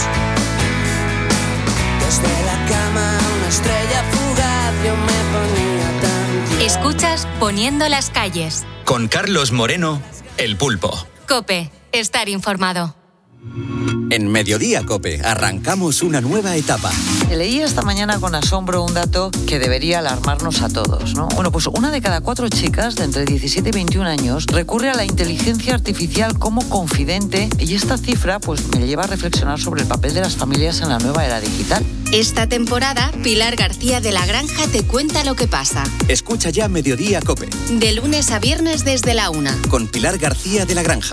desde la cama, una estrella fugaz, yo me ponía tan tierno. Escuchas Poniendo las calles con Carlos Moreno, El Pulpo. COPE, estar informado. En Mediodía COPE arrancamos una nueva etapa. Leí esta mañana con asombro un dato que debería alarmarnos a todos, ¿no? Bueno, pues 1 de cada 4 chicas de entre 17 y 21 años recurre a la inteligencia artificial como confidente y esta cifra pues me lleva a reflexionar sobre el papel de las familias en la nueva era digital. Esta temporada, Pilar García de la Granja te cuenta lo que pasa. Escucha ya Mediodía COPE. De lunes a viernes desde la 1. Con Pilar García de la Granja.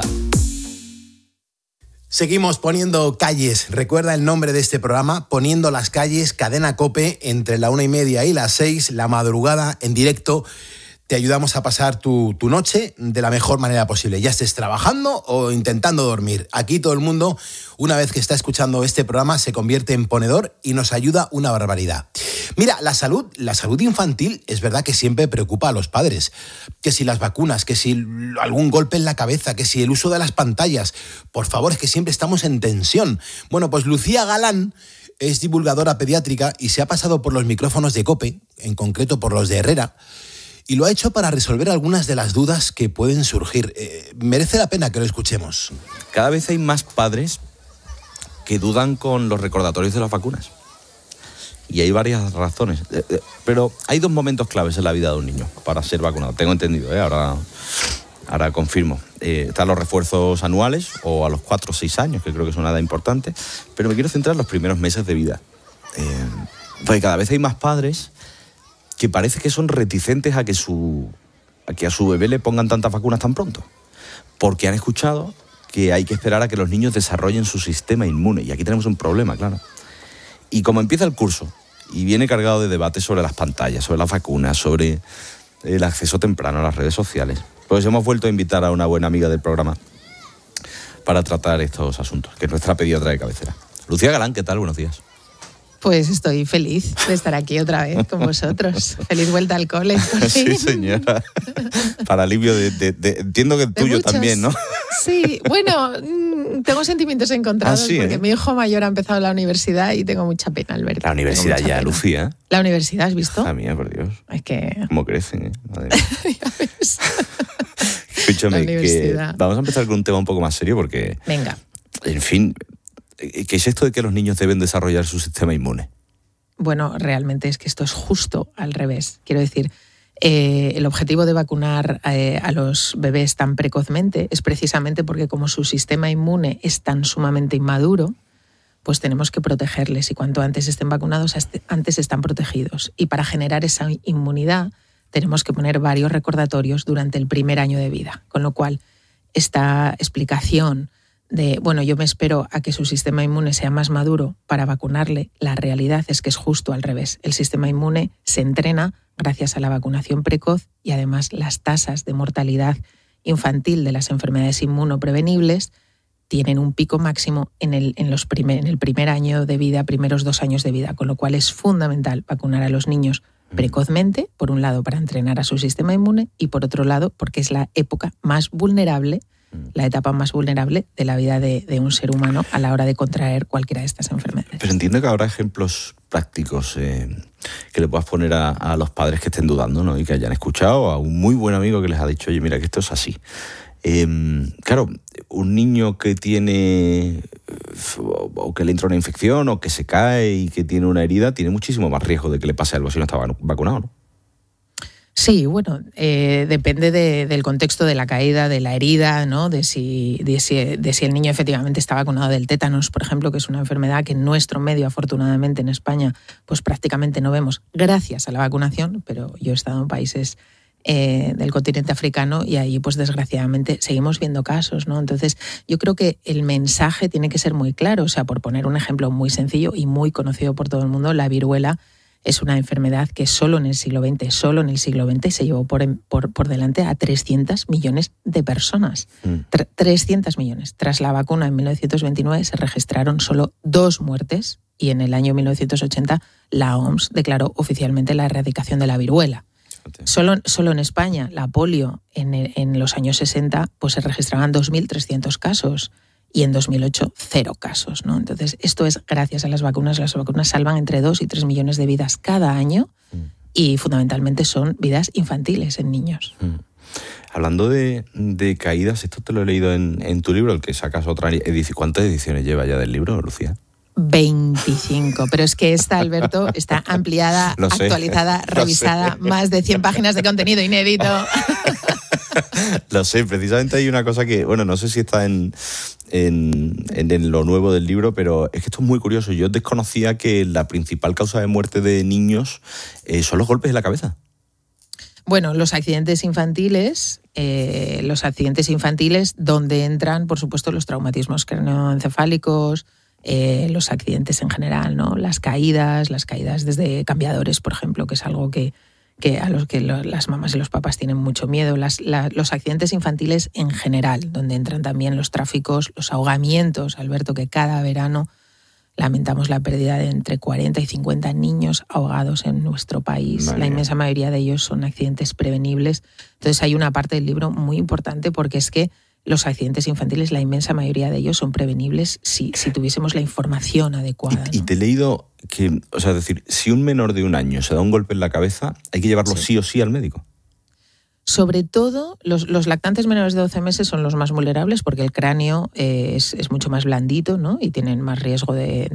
Seguimos poniendo calles. Recuerda el nombre de este programa, Poniendo las calles, cadena COPE, entre la 1:30 y las 6, la madrugada en directo. Te ayudamos a pasar tu noche de la mejor manera posible. Ya estés trabajando o intentando dormir. Aquí todo el mundo, una vez que está escuchando este programa, se convierte en ponedor y nos ayuda una barbaridad. Mira, la salud infantil es verdad que siempre preocupa a los padres. Que si las vacunas, que si algún golpe en la cabeza, que si el uso de las pantallas. Por favor, es que siempre estamos en tensión. Bueno, pues Lucía Galán es divulgadora pediátrica y se ha pasado por los micrófonos de COPE, en concreto por los de Herrera, y lo ha hecho para resolver algunas de las dudas que pueden surgir. Merece la pena que lo escuchemos. Cada vez hay más padres que dudan con los recordatorios de las vacunas. Y hay varias razones. Pero hay 2 momentos claves en la vida de un niño para ser vacunado. Tengo entendido, ahora confirmo. Están los refuerzos anuales o a los 4 o 6 años, que creo que es una edad importante. Pero me quiero centrar en los primeros meses de vida. Porque cada vez hay más padres que parece que son reticentes a que a su bebé le pongan tantas vacunas tan pronto. Porque han escuchado que hay que esperar a que los niños desarrollen su sistema inmune. Y aquí tenemos un problema, claro. Y como empieza el curso y viene cargado de debates sobre las pantallas, sobre las vacunas, sobre el acceso temprano a las redes sociales, pues hemos vuelto a invitar a una buena amiga del programa para tratar estos asuntos, que es nuestra pediatra de cabecera. Lucía Galán, ¿qué tal? Buenos días. Pues estoy feliz de estar aquí otra vez con vosotros. Feliz vuelta al cole. Sí, señora. Para alivio entiendo que el tuyo muchos. También, ¿no? Sí, bueno, tengo sentimientos encontrados porque mi hijo mayor ha empezado la universidad y tengo mucha pena al verlo. La universidad ya, pena. Lucía. La universidad, ¿has visto? La mía, por Dios. Es que... ¿Cómo crecen, Madre mía. Escúchame, que vamos a empezar con un tema un poco más serio porque... Venga. En fin... ¿Qué es esto de que los niños deben desarrollar su sistema inmune? Bueno, realmente es que esto es justo al revés. Quiero decir, el objetivo de vacunar a los bebés tan precozmente es precisamente porque como su sistema inmune es tan sumamente inmaduro, pues tenemos que protegerles y cuanto antes estén vacunados, antes están protegidos. Y para generar esa inmunidad tenemos que poner varios recordatorios durante el primer año de vida. Con lo cual, esta explicación de, bueno, yo me espero a que su sistema inmune sea más maduro para vacunarle, la realidad es que es justo al revés. El sistema inmune se entrena gracias a la vacunación precoz y además las tasas de mortalidad infantil de las enfermedades inmunoprevenibles tienen un pico máximo en el primer año de vida, primeros 2 años de vida, con lo cual es fundamental vacunar a los niños precozmente, por un lado para entrenar a su sistema inmune y por otro lado porque es la época más vulnerable, la etapa más vulnerable de la vida de un ser humano a la hora de contraer cualquiera de estas enfermedades. Pero entiendo que habrá ejemplos prácticos que le puedas poner a los padres que estén dudando, ¿no? Y que hayan escuchado a un muy buen amigo que les ha dicho, oye, mira que esto es así. Claro, un niño que tiene o que le entra una infección o que se cae y que tiene una herida tiene muchísimo más riesgo de que le pase algo si no está vacunado, ¿no? Sí, bueno, depende del contexto de la caída, de la herida, ¿no? De si el niño efectivamente está vacunado del tétanos, por ejemplo, que es una enfermedad que en nuestro medio, afortunadamente en España, pues prácticamente no vemos gracias a la vacunación, pero yo he estado en países del continente africano y ahí, pues desgraciadamente, seguimos viendo casos, ¿no? Entonces, yo creo que el mensaje tiene que ser muy claro, o sea, por poner un ejemplo muy sencillo y muy conocido por todo el mundo, la viruela es una enfermedad que solo en el siglo XX se llevó por delante a 300 millones de personas. 300 millones. Tras la vacuna en 1929 se registraron solo 2 muertes y en el año 1980 la OMS declaró oficialmente la erradicación de la viruela. Solo en España, la polio en los años 60 pues se registraban 2.300 casos. Y en 2008, 0 casos, ¿no? Entonces, esto es gracias a las vacunas. Las vacunas salvan entre 2 y 3 millones de vidas cada año y fundamentalmente son vidas infantiles en niños. Hablando de caídas, esto te lo he leído en tu libro, el que sacas otra edición. ¿Cuántas ediciones lleva ya del libro, Lucía? 25, pero es que esta, Alberto, está ampliada, actualizada, revisada, más de 100 páginas de contenido inédito. Lo sé, precisamente hay una cosa que, bueno, no sé si está en lo nuevo del libro, pero es que esto es muy curioso. Yo desconocía que la principal causa de muerte de niños son los golpes en la cabeza. Bueno, los accidentes infantiles donde entran, por supuesto, los traumatismos craneoencefálicos, los accidentes en general, ¿no? Las caídas desde cambiadores, por ejemplo, que es algo que a los que las mamás y los papás tienen mucho miedo, los accidentes infantiles en general, donde entran también los tráficos, los ahogamientos, Alberto, que cada verano lamentamos la pérdida de entre 40 y 50 niños ahogados en nuestro país. La inmensa mayoría de ellos son accidentes prevenibles. Entonces hay una parte del libro muy importante porque es que los accidentes infantiles, la inmensa mayoría de ellos son prevenibles si tuviésemos la información adecuada. Y te he leído que, o sea, es decir, si un menor de 1 año se da un golpe en la cabeza, hay que llevarlo sí o sí al médico. Sobre todo, los lactantes menores de 12 meses son los más vulnerables porque el cráneo es mucho más blandito, ¿no? Y tienen más riesgo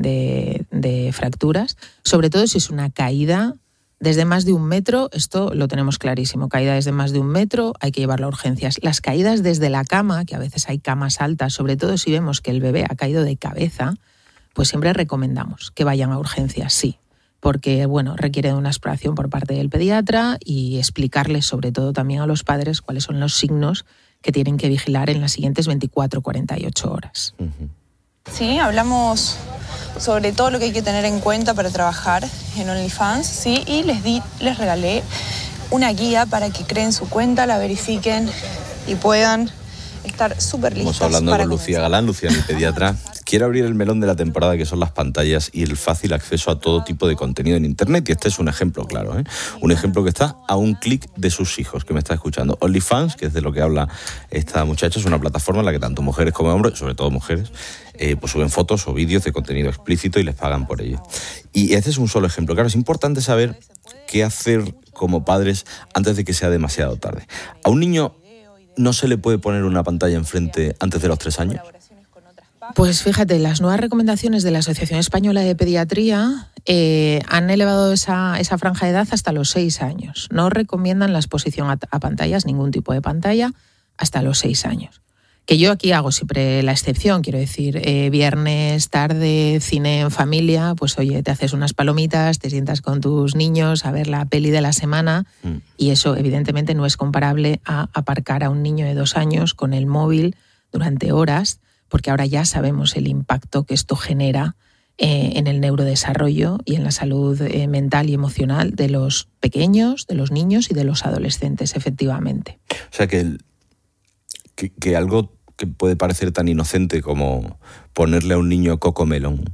de fracturas. Sobre todo si es una caída desde más de 1 metro, esto lo tenemos clarísimo. Caída desde más de 1 metro, hay que llevarlo a urgencias. Las caídas desde la cama, que a veces hay camas altas, sobre todo si vemos que el bebé ha caído de cabeza, pues siempre recomendamos que vayan a urgencias, sí. Porque, bueno, requiere de una exploración por parte del pediatra y explicarles, sobre todo también a los padres, cuáles son los signos que tienen que vigilar en las siguientes 24-48 horas. Sí, hablamos sobre todo lo que hay que tener en cuenta para trabajar en OnlyFans, sí, y les regalé una guía para que creen su cuenta, la verifiquen y puedan estar súper listos. Estamos hablando con Lucía Galán, Lucía, mi pediatra. Quiere abrir el melón de la temporada, que son las pantallas y el fácil acceso a todo tipo de contenido en Internet. Y este es un ejemplo claro, ¿eh? Un ejemplo que está a un clic de sus hijos, que me está escuchando. OnlyFans, que es de lo que habla esta muchacha, es una plataforma en la que tanto mujeres como hombres, sobre todo mujeres, pues suben fotos o vídeos de contenido explícito y les pagan por ello. Y este es un solo ejemplo. Claro, es importante saber qué hacer como padres antes de que sea demasiado tarde. A un niño no se le puede poner una pantalla enfrente antes de los 3 años. Pues fíjate, las nuevas recomendaciones de la Asociación Española de Pediatría han elevado esa franja de edad hasta los 6 años. No recomiendan la exposición a pantallas, ningún tipo de pantalla, hasta los 6 años. Que yo aquí hago siempre la excepción, quiero decir, viernes, tarde, cine en familia, pues oye, te haces unas palomitas, te sientas con tus niños a ver la peli de la semana y eso evidentemente no es comparable a aparcar a un niño de 2 años con el móvil durante horas, porque ahora ya sabemos el impacto que esto genera en el neurodesarrollo y en la salud mental y emocional de los pequeños, de los niños y de los adolescentes, efectivamente. O sea que algo que puede parecer tan inocente como ponerle a un niño Cocomelon.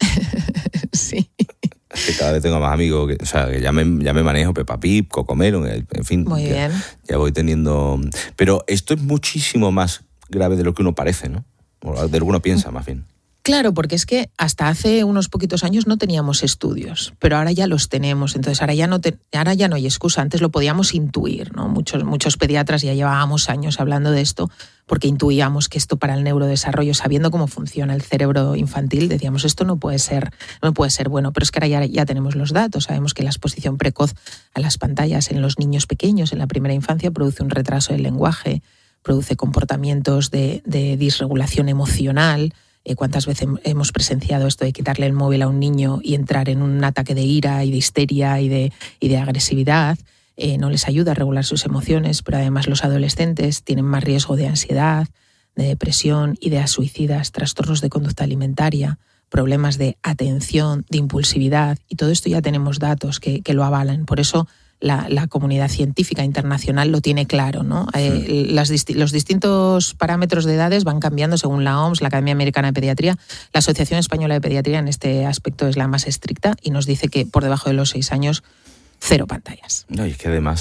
Sí. Es que cada vez tengo más amigos, que ya me manejo Peppa Pig, Cocomelon, en fin. Muy bien. Ya voy teniendo... Pero esto es muchísimo más grave de lo que uno parece, ¿no? O de lo que uno piensa, más bien. Claro, porque es que hasta hace unos poquitos años no teníamos estudios, pero ahora ya los tenemos, entonces ahora ya no hay excusa. Antes lo podíamos intuir, ¿no? Muchos pediatras ya llevábamos años hablando de esto, porque intuíamos que esto para el neurodesarrollo, sabiendo cómo funciona el cerebro infantil, decíamos esto no puede ser bueno, pero es que ahora ya tenemos los datos, sabemos que la exposición precoz a las pantallas en los niños pequeños en la primera infancia produce un retraso del lenguaje, produce comportamientos de disregulación emocional. ¿Cuántas veces hemos presenciado esto de quitarle el móvil a un niño y entrar en un ataque de ira y de histeria y de agresividad? No les ayuda a regular sus emociones, pero además los adolescentes tienen más riesgo de ansiedad, de depresión, ideas suicidas, trastornos de conducta alimentaria, problemas de atención, de impulsividad, y todo esto ya tenemos datos que lo avalan. Por eso la comunidad científica internacional lo tiene claro, ¿no? Los distintos parámetros de edades van cambiando según la OMS, la Academia Americana de Pediatría. La Asociación Española de Pediatría en este aspecto es la más estricta y nos dice que por debajo de los 6 años, 0 pantallas. No, y es que además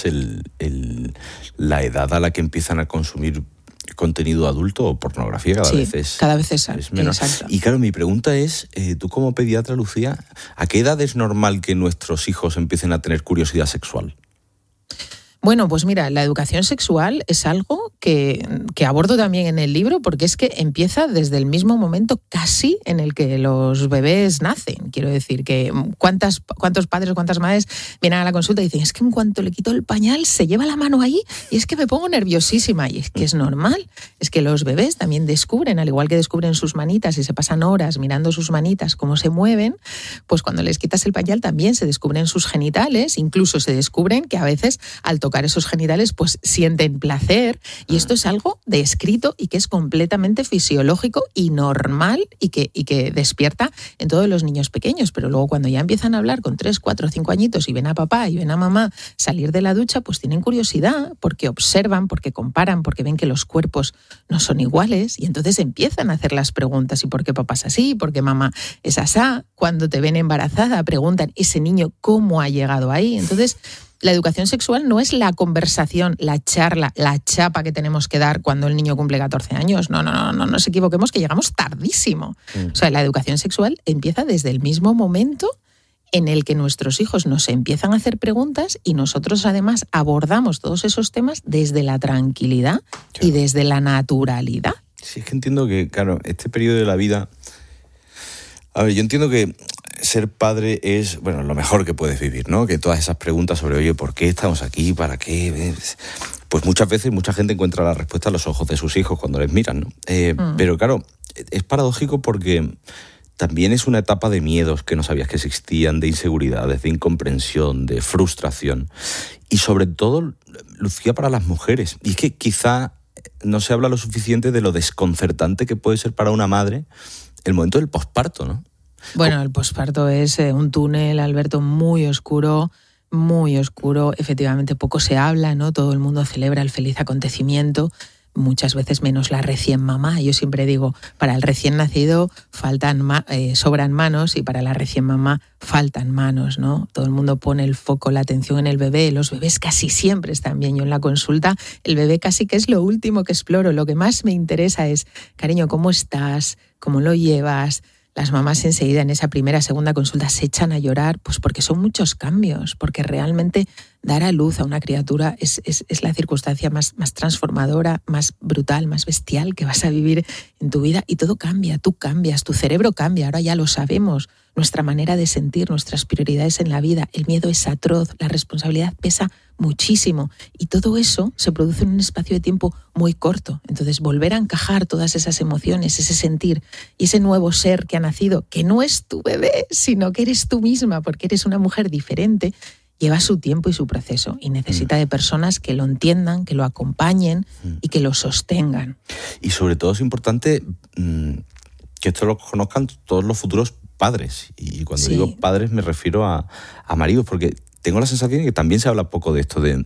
la edad a la que empiezan a consumir contenido adulto o pornografía cada vez es menor. Exacto. Y claro, mi pregunta es, tú como pediatra, Lucía, ¿a qué edad es normal que nuestros hijos empiecen a tener curiosidad sexual? Bueno, pues mira, la educación sexual es algo que abordo también en el libro, porque es que empieza desde el mismo momento casi en el que los bebés nacen. Quiero decir que cuántos padres o cuántas madres vienen a la consulta y dicen, es que en cuanto le quito el pañal se lleva la mano ahí y es que me pongo nerviosísima. Y es que es normal, es que los bebés también descubren, al igual que descubren sus manitas y se pasan horas mirando sus manitas, cómo se mueven, pues cuando les quitas el pañal también se descubren sus genitales, incluso se descubren que a veces al tocar esos genitales pues sienten placer, y esto es algo descrito y que es completamente fisiológico y normal y que despierta en todos los niños pequeños. Pero luego cuando ya empiezan a hablar con 3, 4, 5 añitos y ven a papá y ven a mamá salir de la ducha, pues tienen curiosidad porque observan, porque comparan, porque ven que los cuerpos no son iguales, y entonces empiezan a hacer las preguntas: ¿y por qué papá es así? ¿Por qué mamá es asá? Cuando te ven embarazada preguntan: ¿ese niño cómo ha llegado ahí? Entonces la educación sexual no es la conversación, la charla, la chapa que tenemos que dar cuando el niño cumple 14 años. No nos equivoquemos, que llegamos tardísimo. O sea, la educación sexual empieza desde el mismo momento en el que nuestros hijos nos empiezan a hacer preguntas y nosotros además abordamos todos esos temas desde la tranquilidad y desde la naturalidad. Sí, es que entiendo que, claro, este periodo de la vida... A ver, yo entiendo que ser padre es, bueno, lo mejor que puedes vivir, ¿no? Que todas esas preguntas sobre, oye, ¿por qué estamos aquí? ¿Para qué? Pues muchas veces mucha gente encuentra la respuesta a los ojos de sus hijos cuando les miran, ¿no? Pero claro, es paradójico porque también es una etapa de miedos que no sabías que existían, de inseguridades, de incomprensión, de frustración. Y sobre todo, Lucía, para las mujeres. Y es que quizá no se habla lo suficiente de lo desconcertante que puede ser para una madre el momento del posparto, ¿no? Bueno, el posparto es un túnel, Alberto, muy oscuro, efectivamente poco se habla, ¿no? Todo el mundo celebra el feliz acontecimiento, muchas veces menos la recién mamá. Yo siempre digo, para el recién nacido sobran manos y para la recién mamá faltan manos, ¿no? Todo el mundo pone el foco, la atención en el bebé, los bebés casi siempre están bien. Yo en la consulta, el bebé casi que es lo último que exploro, lo que más me interesa es, cariño, ¿cómo estás? ¿Cómo lo llevas? Las mamás enseguida en esa primera, segunda consulta se echan a llorar, pues porque son muchos cambios, porque realmente dar a luz a una criatura es la circunstancia más transformadora, más brutal, más bestial que vas a vivir en tu vida y todo cambia, tú cambias, tu cerebro cambia, ahora ya lo sabemos, nuestra manera de sentir, nuestras prioridades en la vida, el miedo es atroz, la responsabilidad pesa muchísimo y todo eso se produce en un espacio de tiempo muy corto. Entonces volver a encajar todas esas emociones, ese sentir y ese nuevo ser que ha nacido, que no es tu bebé, sino que eres tú misma, porque eres una mujer diferente, lleva su tiempo y su proceso y necesita de personas que lo entiendan, que lo acompañen y que lo sostengan. Y sobre todo es importante que esto lo conozcan todos los futuros padres. Y cuando digo padres me refiero a maridos, porque tengo la sensación de que también se habla poco de esto, de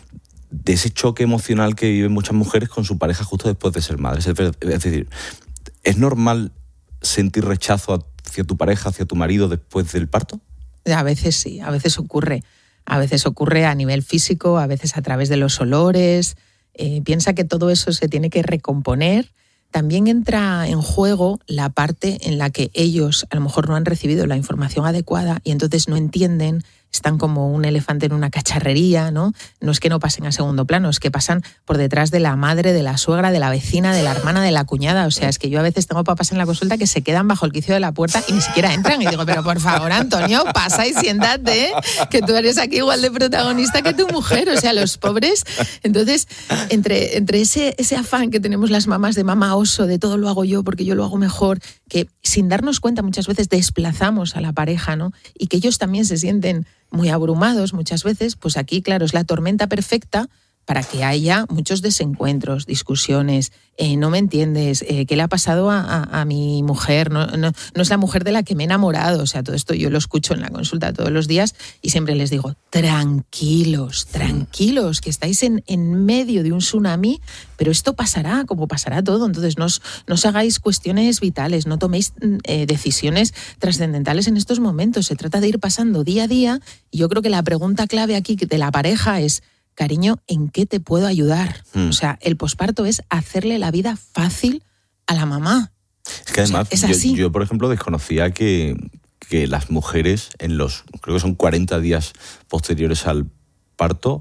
ese choque emocional que viven muchas mujeres con su pareja justo después de ser madres. Es decir, ¿es normal sentir rechazo hacia tu pareja, hacia tu marido después del parto? A veces sí, a veces ocurre. A veces ocurre a nivel físico, a veces a través de los olores. Piensa que todo eso se tiene que recomponer. También entra en juego la parte en la que ellos a lo mejor no han recibido la información adecuada y entonces no entienden, están como un elefante en una cacharrería, ¿no? No es que no pasen a segundo plano, es que pasan por detrás de la madre, de la suegra, de la vecina, de la hermana, de la cuñada. O sea, es que yo a veces tengo papás en la consulta que se quedan bajo el quicio de la puerta y ni siquiera entran. Y digo, pero por favor, Antonio, pasa y siéntate, que tú eres aquí igual de protagonista que tu mujer. O sea, los pobres. Entonces, entre ese afán que tenemos las mamás de mamá oso, de todo lo hago yo porque yo lo hago mejor, que sin darnos cuenta muchas veces desplazamos a la pareja, ¿no? Y que ellos también se sienten muy abrumados muchas veces, pues aquí, claro, es la tormenta perfecta para que haya muchos desencuentros, discusiones, no me entiendes, ¿qué le ha pasado a mi mujer? No es la mujer de la que me he enamorado. O sea, todo esto yo lo escucho en la consulta todos los días y siempre les digo, tranquilos, que estáis en medio de un tsunami, pero esto pasará como pasará todo. Entonces no os hagáis cuestiones vitales, no toméis decisiones trascendentales en estos momentos. Se trata de ir pasando día a día y yo creo que la pregunta clave aquí de la pareja es, cariño, ¿en qué te puedo ayudar? O sea, el posparto es hacerle la vida fácil a la mamá. Es que además, o sea, es así. Yo, por ejemplo, desconocía que las mujeres en los, creo que son 40 días posteriores al parto,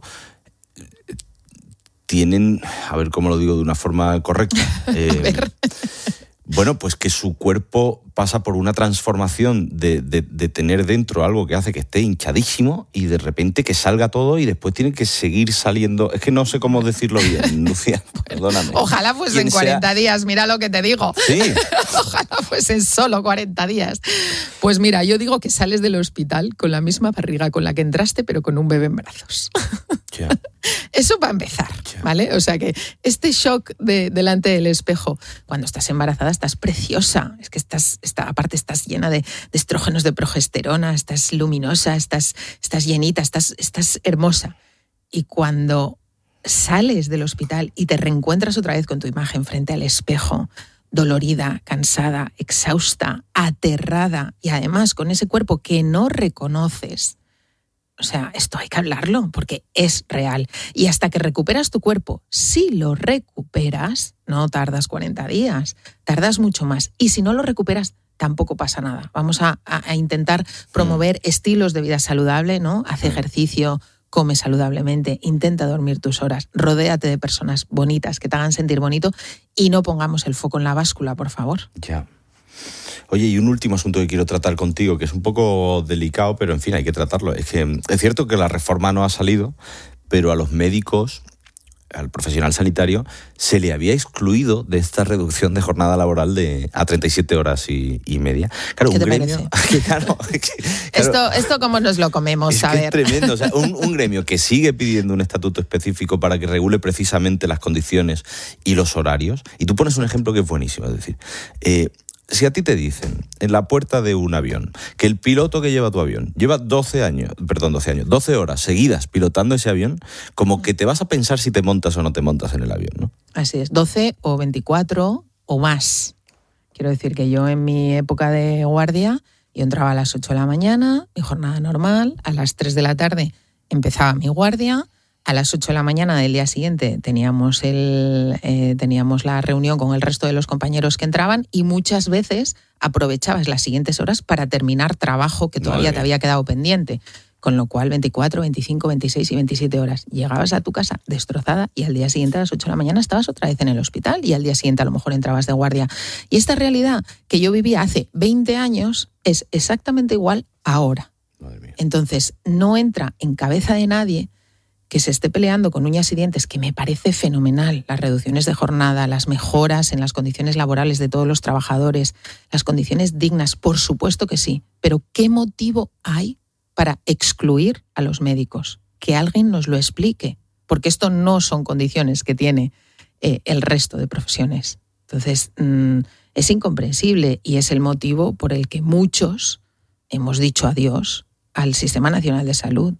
tienen, a ver cómo lo digo de una forma correcta, bueno, pues que su cuerpo pasa por una transformación de tener dentro algo que hace que esté hinchadísimo y de repente que salga todo y después tiene que seguir saliendo. Es que no sé cómo decirlo bien, Lucía, perdóname. Ojalá fuesen 40 días, mira lo que te digo. Sí. Ojalá fuesen solo 40 días. Pues mira, yo digo que sales del hospital con la misma barriga con la que entraste, pero con un bebé en brazos. Ya. Eso para empezar, ¿vale? O sea que este shock delante del espejo, cuando estás embarazada estás preciosa, es que aparte estás llena de estrógenos, de progesterona, estás luminosa, estás llenita, estás hermosa. Y cuando sales del hospital y te reencuentras otra vez con tu imagen frente al espejo, dolorida, cansada, exhausta, aterrada y además con ese cuerpo que no reconoces, o sea, esto hay que hablarlo porque es real. Y hasta que recuperas tu cuerpo, si lo recuperas, no tardas 40 días, tardas mucho más. Y si no lo recuperas, tampoco pasa nada. Vamos a intentar promover estilos de vida saludable, ¿no? Haz ejercicio, come saludablemente, intenta dormir tus horas, rodéate de personas bonitas que te hagan sentir bonito y no pongamos el foco en la báscula, por favor. Ya. Oye, y un último asunto que quiero tratar contigo, que es un poco delicado, pero en fin, hay que tratarlo. Es que es cierto que la reforma no ha salido, pero a los médicos, al profesional sanitario, se le había excluido de esta reducción de jornada laboral a 37 horas y media. Claro, ¿Qué te parece? Claro, Esto cómo nos lo comemos, a ver. Es tremendo. O sea, un gremio que sigue pidiendo un estatuto específico para que regule precisamente las condiciones y los horarios. Y tú pones un ejemplo que es buenísimo. Es decir, si a ti te dicen en la puerta de un avión que el piloto que lleva tu avión lleva 12 horas seguidas pilotando ese avión, como que te vas a pensar si te montas o no te montas en el avión, ¿no? Así es, 12 o 24 o más. Quiero decir que yo en mi época de guardia, yo entraba a las 8 de la mañana, mi jornada normal, a las 3 de la tarde empezaba mi guardia, a las 8 de la mañana del día siguiente teníamos la reunión con el resto de los compañeros que entraban y muchas veces aprovechabas las siguientes horas para terminar trabajo que todavía te había quedado pendiente. Con lo cual 24, 25, 26 y 27 horas. Llegabas a tu casa destrozada y al día siguiente a las 8 de la mañana estabas otra vez en el hospital y al día siguiente a lo mejor entrabas de guardia. Y esta realidad que yo vivía hace 20 años es exactamente igual ahora. Entonces no entra en cabeza de nadie que se esté peleando con uñas y dientes, que me parece fenomenal, las reducciones de jornada, las mejoras en las condiciones laborales de todos los trabajadores, las condiciones dignas, por supuesto que sí, pero ¿qué motivo hay para excluir a los médicos? Que alguien nos lo explique, porque esto no son condiciones que tiene el resto de profesiones. Entonces, es incomprensible y es el motivo por el que muchos hemos dicho adiós al Sistema Nacional de Salud.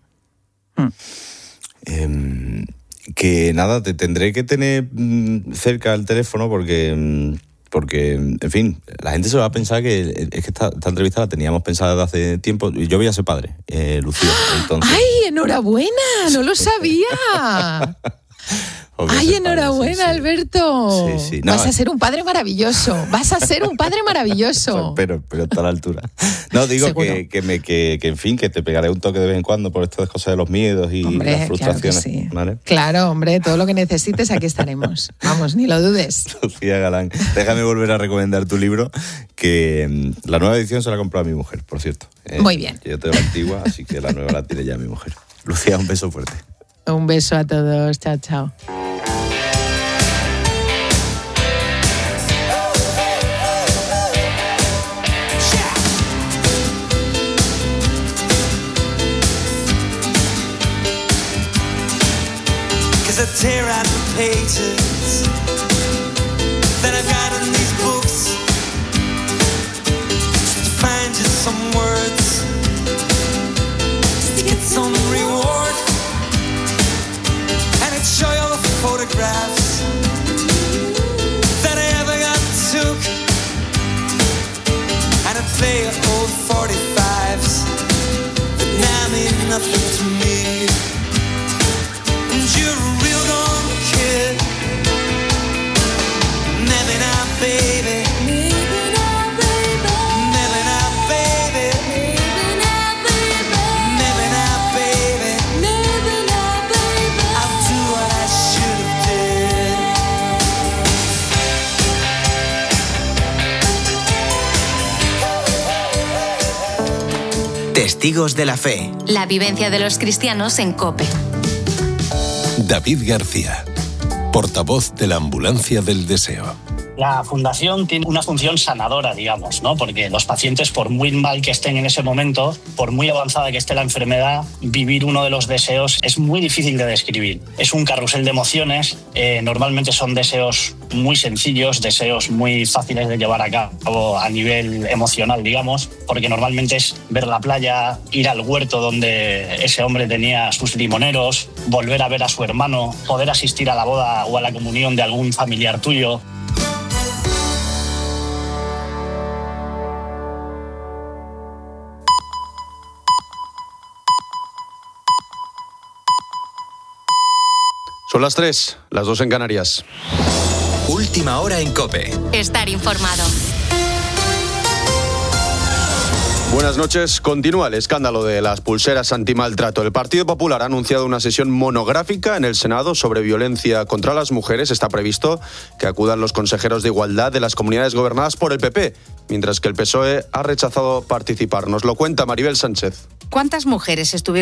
Que nada, te tendré que tener cerca el teléfono porque, en fin, la gente se va a pensar que es que esta entrevista la teníamos pensada desde hace tiempo. Yo voy a ser padre, Lucía. Entonces... ¡Ay, enhorabuena! ¡No lo sabía! ¡Ay, enhorabuena, sí. Alberto! Sí. No, vas a ser un padre maravilloso. Vas a ser un padre maravilloso. Pero está a la altura. No, digo que en fin, que te pegaré un toque de vez en cuando por estas cosas de los miedos y las frustraciones. Claro, sí. ¿Vale? Claro, hombre, todo lo que necesites, aquí estaremos. Vamos, ni lo dudes. Lucía Galán, déjame volver a recomendar tu libro, que la nueva edición se la ha comprado a mi mujer, por cierto. Muy bien. Yo tengo la antigua, así que la nueva la tiene ya mi mujer. Lucía, un beso fuerte. Un beso a todos. Chao, chao. I tear out the pages that I've got in these books to find just some words to get some reward, and I'd show you all the photographs that I ever got took, and I'd play old 45s that now mean nothing to me. And you're a real gone kid. Maybe not, baby. Maybe not, baby. Maybe not, baby. Maybe not, baby. Maybe not, baby. Maybe not, baby. I'll do what I should have did. Testigos de la fe. La vivencia de los cristianos en COPE. David García, portavoz de la Ambulancia del Deseo. La fundación tiene una función sanadora, digamos, ¿no? Porque los pacientes, por muy mal que estén en ese momento, por muy avanzada que esté la enfermedad, vivir uno de los deseos es muy difícil de describir. Es un carrusel de emociones, normalmente son deseos muy sencillos, deseos muy fáciles de llevar a cabo a nivel emocional, digamos, porque normalmente es ver la playa, ir al huerto donde ese hombre tenía sus limoneros, volver a ver a su hermano, poder asistir a la boda o a la comunión de algún familiar tuyo. Son las 3, las 2 en Canarias. Última hora en COPE. Estar informado. Buenas noches. Continúa el escándalo de las pulseras antimaltrato. El Partido Popular ha anunciado una sesión monográfica en el Senado sobre violencia contra las mujeres. Está previsto que acudan los consejeros de igualdad de las comunidades gobernadas por el PP, mientras que el PSOE ha rechazado participar. Nos lo cuenta Maribel Sánchez. ¿Cuántas mujeres estuvieron